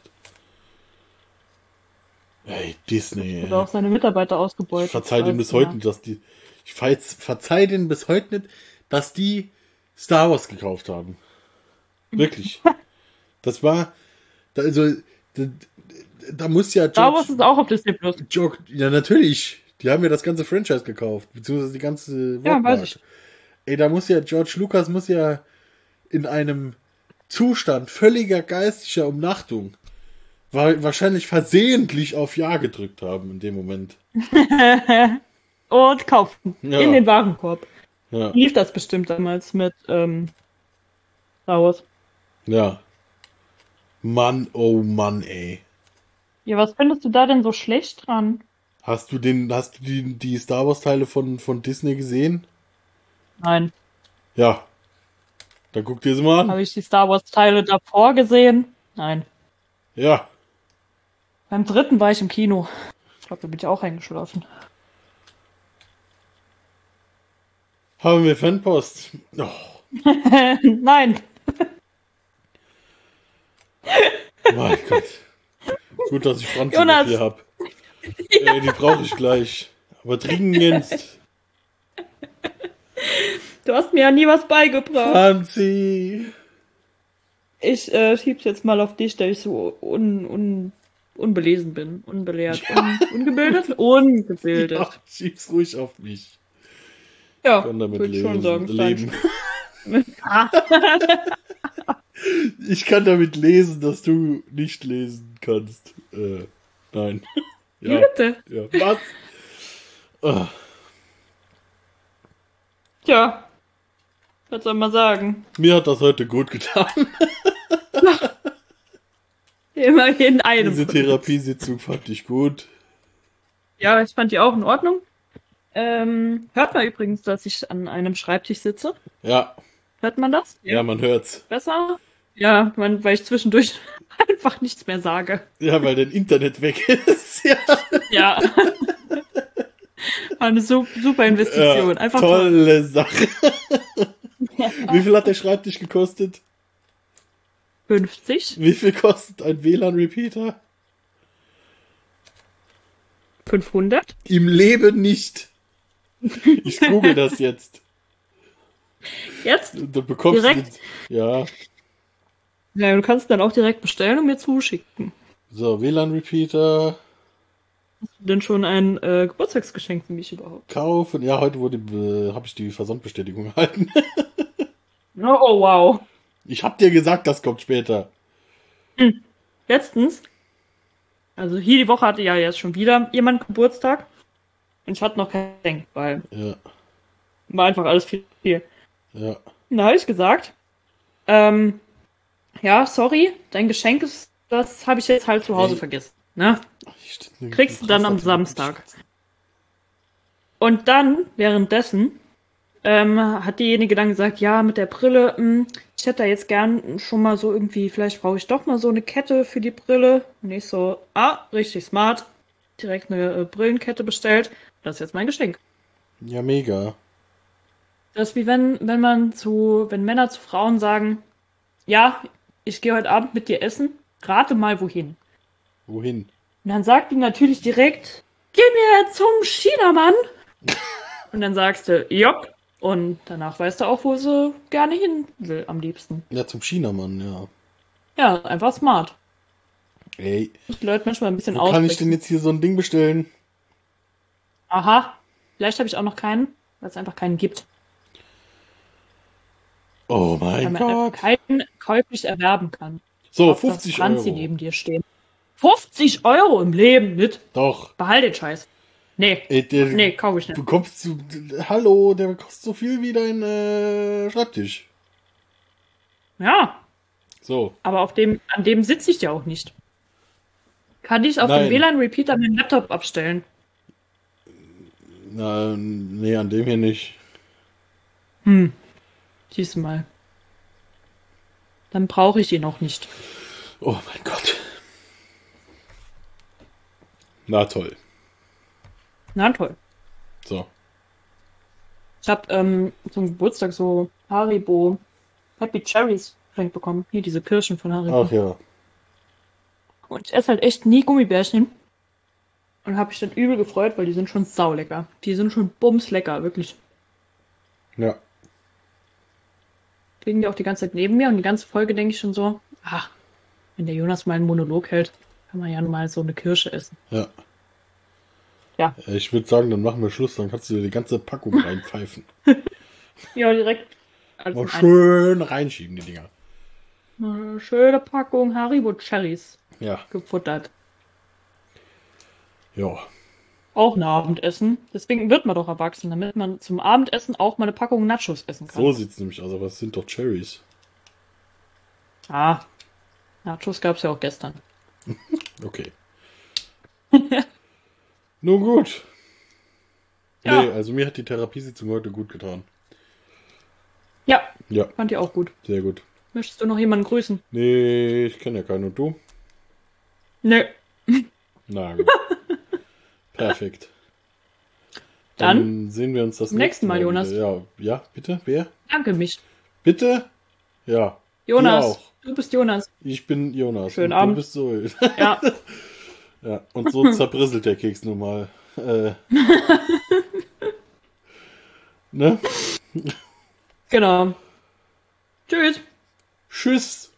Ey, Disney, Oder auch ey. seine Mitarbeiter ausgebeutet. Ich verzeih denen bis Weiß, heute nicht, dass die... Ich ver- verzeih denen bis heute nicht, dass die Star Wars gekauft haben. Wirklich. Das war... Da, also... Da, da muss ja... Star Wars ist auch auf Disney Plus. George, ja, natürlich. Die haben ja das ganze Franchise gekauft, beziehungsweise die ganze Ja, Wortmarke. weiß ich. Ey, da muss ja, George Lucas muss ja in einem Zustand völliger geistiger Umnachtung wa- wahrscheinlich versehentlich auf Ja gedrückt haben in dem Moment. Und kaufen. Ja. In den Warenkorb. Ja, Lief das bestimmt damals mit ähm, Star Wars. ja. Mann, oh Mann, ey. Ja, was findest du da denn so schlecht dran? Hast du den, hast du die, die Star Wars Teile von, von Disney gesehen? Nein. Ja. Dann guck dir sie mal an. Habe ich die Star Wars Teile davor gesehen? Nein. Ja. Beim dritten war ich im Kino. Ich glaube, da bin ich auch eingeschlafen. Haben wir Fanpost? Oh. Nein. Mein Gott. Gut, dass ich Franzi Jonas. noch hier hab. Ey, die brauche ich gleich. Aber dringendst. Du hast mir ja nie was beigebracht. Franzi. Ich äh, schieb's jetzt mal auf dich, da ich so un, un, unbelesen bin. Unbelehrt. Un, ungebildet? Ungebildet. Ja, schieb's ruhig auf mich. Ja, Ich kann damit würde ich leben. schon sagen. leben. Ich kann damit lesen, dass du nicht lesen kannst. Äh, nein. Wie Ja, bitte? ja. Was? Ah, Tja. Was soll man sagen? mir hat das heute gut getan. Immerhin in einem. Diese von uns. Therapiesitzung fand ich gut. Ja, ich fand die auch in Ordnung. Ähm, hört man übrigens, dass ich an einem Schreibtisch sitze? Ja, Hört man das? ja, man hört's. Besser? Ja, man, weil ich zwischendurch einfach nichts mehr sage. Ja, weil dein Internet weg ist. Ja, Ja. War eine su super Investition. ja Einfach toll. tolle Sache. Wie viel hat der Schreibtisch gekostet? fünfzig? Wie viel kostet ein W L A N-Repeater? fünfhundert? Im Leben nicht. Ich google das jetzt. Jetzt? Du bekommst Direkt? den- Ja. Ja, du kannst dann auch direkt bestellen und mir zuschicken. So, W L A N-Repeater Denn schon ein äh, Geburtstagsgeschenk für mich überhaupt. kaufen. Ja, heute wurde äh, habe ich die Versandbestätigung erhalten. Oh, oh wow. Ich hab dir gesagt, das kommt später. Letztens, also hier die Woche hatte ja jetzt schon wieder jemand Geburtstag. Und ich hatte noch kein Geschenk, weil Ja, war einfach alles viel. viel. ja. Und da habe ich gesagt, ähm, ja, sorry, dein Geschenk ist, das habe ich jetzt halt zu Hause Ey. vergessen. Ne? Ich- Kriegst du dann am Samstag. Und dann, währenddessen, ähm, hat diejenige dann gesagt, ja, mit der Brille, mh, ich hätte da jetzt gern schon mal so irgendwie, vielleicht brauche ich doch mal so eine Kette für die Brille. Und ich so, ah, richtig smart. Direkt eine äh, Brillenkette bestellt. Das ist jetzt mein Geschenk. Ja, mega. Das ist wie wenn, wenn man zu, wenn Männer zu Frauen sagen, ja, ich gehe heute Abend mit dir essen, rate mal wohin. Wohin? Und dann sagt die natürlich direkt, geh mir zum Chinamann. Und dann sagst du, jopp. Und danach weißt du auch, wo sie gerne hin will, am liebsten. Ja, zum Chinamann, ja. Ja, einfach smart. Ey, Die Leute manchmal ein bisschen wo kann ich denn ausbrechen. jetzt hier so ein Ding bestellen? Aha, vielleicht habe ich auch noch keinen, weil es einfach keinen gibt. Oh Weil mein man einfach Gott. keinen käuflich erwerben kann. So, Auf das fünfzig Franzi Euro. neben dir stehen. fünfzig Euro im Leben mit. Doch. Behalt den Scheiß. Nee, Ey, der, nee, kauf ich nicht. Du kommst zu... Hallo, der kostet so viel wie dein äh, Schreibtisch. Ja, So. aber auf dem, an dem sitze ich ja auch nicht. Kann ich auf Nein. dem W L A N-Repeater meinen Laptop abstellen? Na, nee, an dem hier nicht. Hm. Siehst du mal. Dann brauche ich ihn auch nicht. Oh mein Gott. Na toll. Na toll. So. Ich habe ähm, zum Geburtstag so Haribo Happy Cherries geschenkt bekommen. Hier diese Kirschen von Haribo. Ach ja. Und ich esse halt echt nie Gummibärchen. Und habe mich dann übel gefreut, weil die sind schon saulecker. Die sind schon bumslecker, wirklich. Ja. Liegen die auch die ganze Zeit neben mir und die ganze Folge denke ich schon so, ach, wenn der Jonas mal einen Monolog hält, kann man ja mal so eine Kirsche essen. Ja. Ja. Ich würde sagen, dann machen wir Schluss, dann kannst du dir die ganze Packung reinpfeifen. Ja, direkt. Also Mal schön reinschieben, die Dinger. eine schöne Packung Haribo Cherries Ja. gefuttert. Ja. Auch ein Abendessen. Deswegen wird man doch erwachsen, damit man zum Abendessen auch mal eine Packung Nachos essen kann. So sieht's nämlich aus, aber es sind doch Cherries. Ah, Nachos gab's ja auch gestern. Okay. Nun gut. Ja. Nee, also mir hat die Therapiesitzung heute gut getan. Ja, Ja, fand ich auch gut. sehr gut. Möchtest du noch jemanden grüßen? Nee, ich kenne ja keinen. Und du? Nö. Na gut. Perfekt. Dann sehen wir uns das zum nächsten Mal, Jonas. wieder. Ja, ja, bitte? Wer? Danke mich. Bitte? Ja. Jonas, Du auch. du bist Jonas. Ich bin Jonas. Schönen und Abend. Du bist so. Ja, Ja, und so zerbröselt der Keks nun mal. Äh. Ne? genau. Tschüss. Tschüss.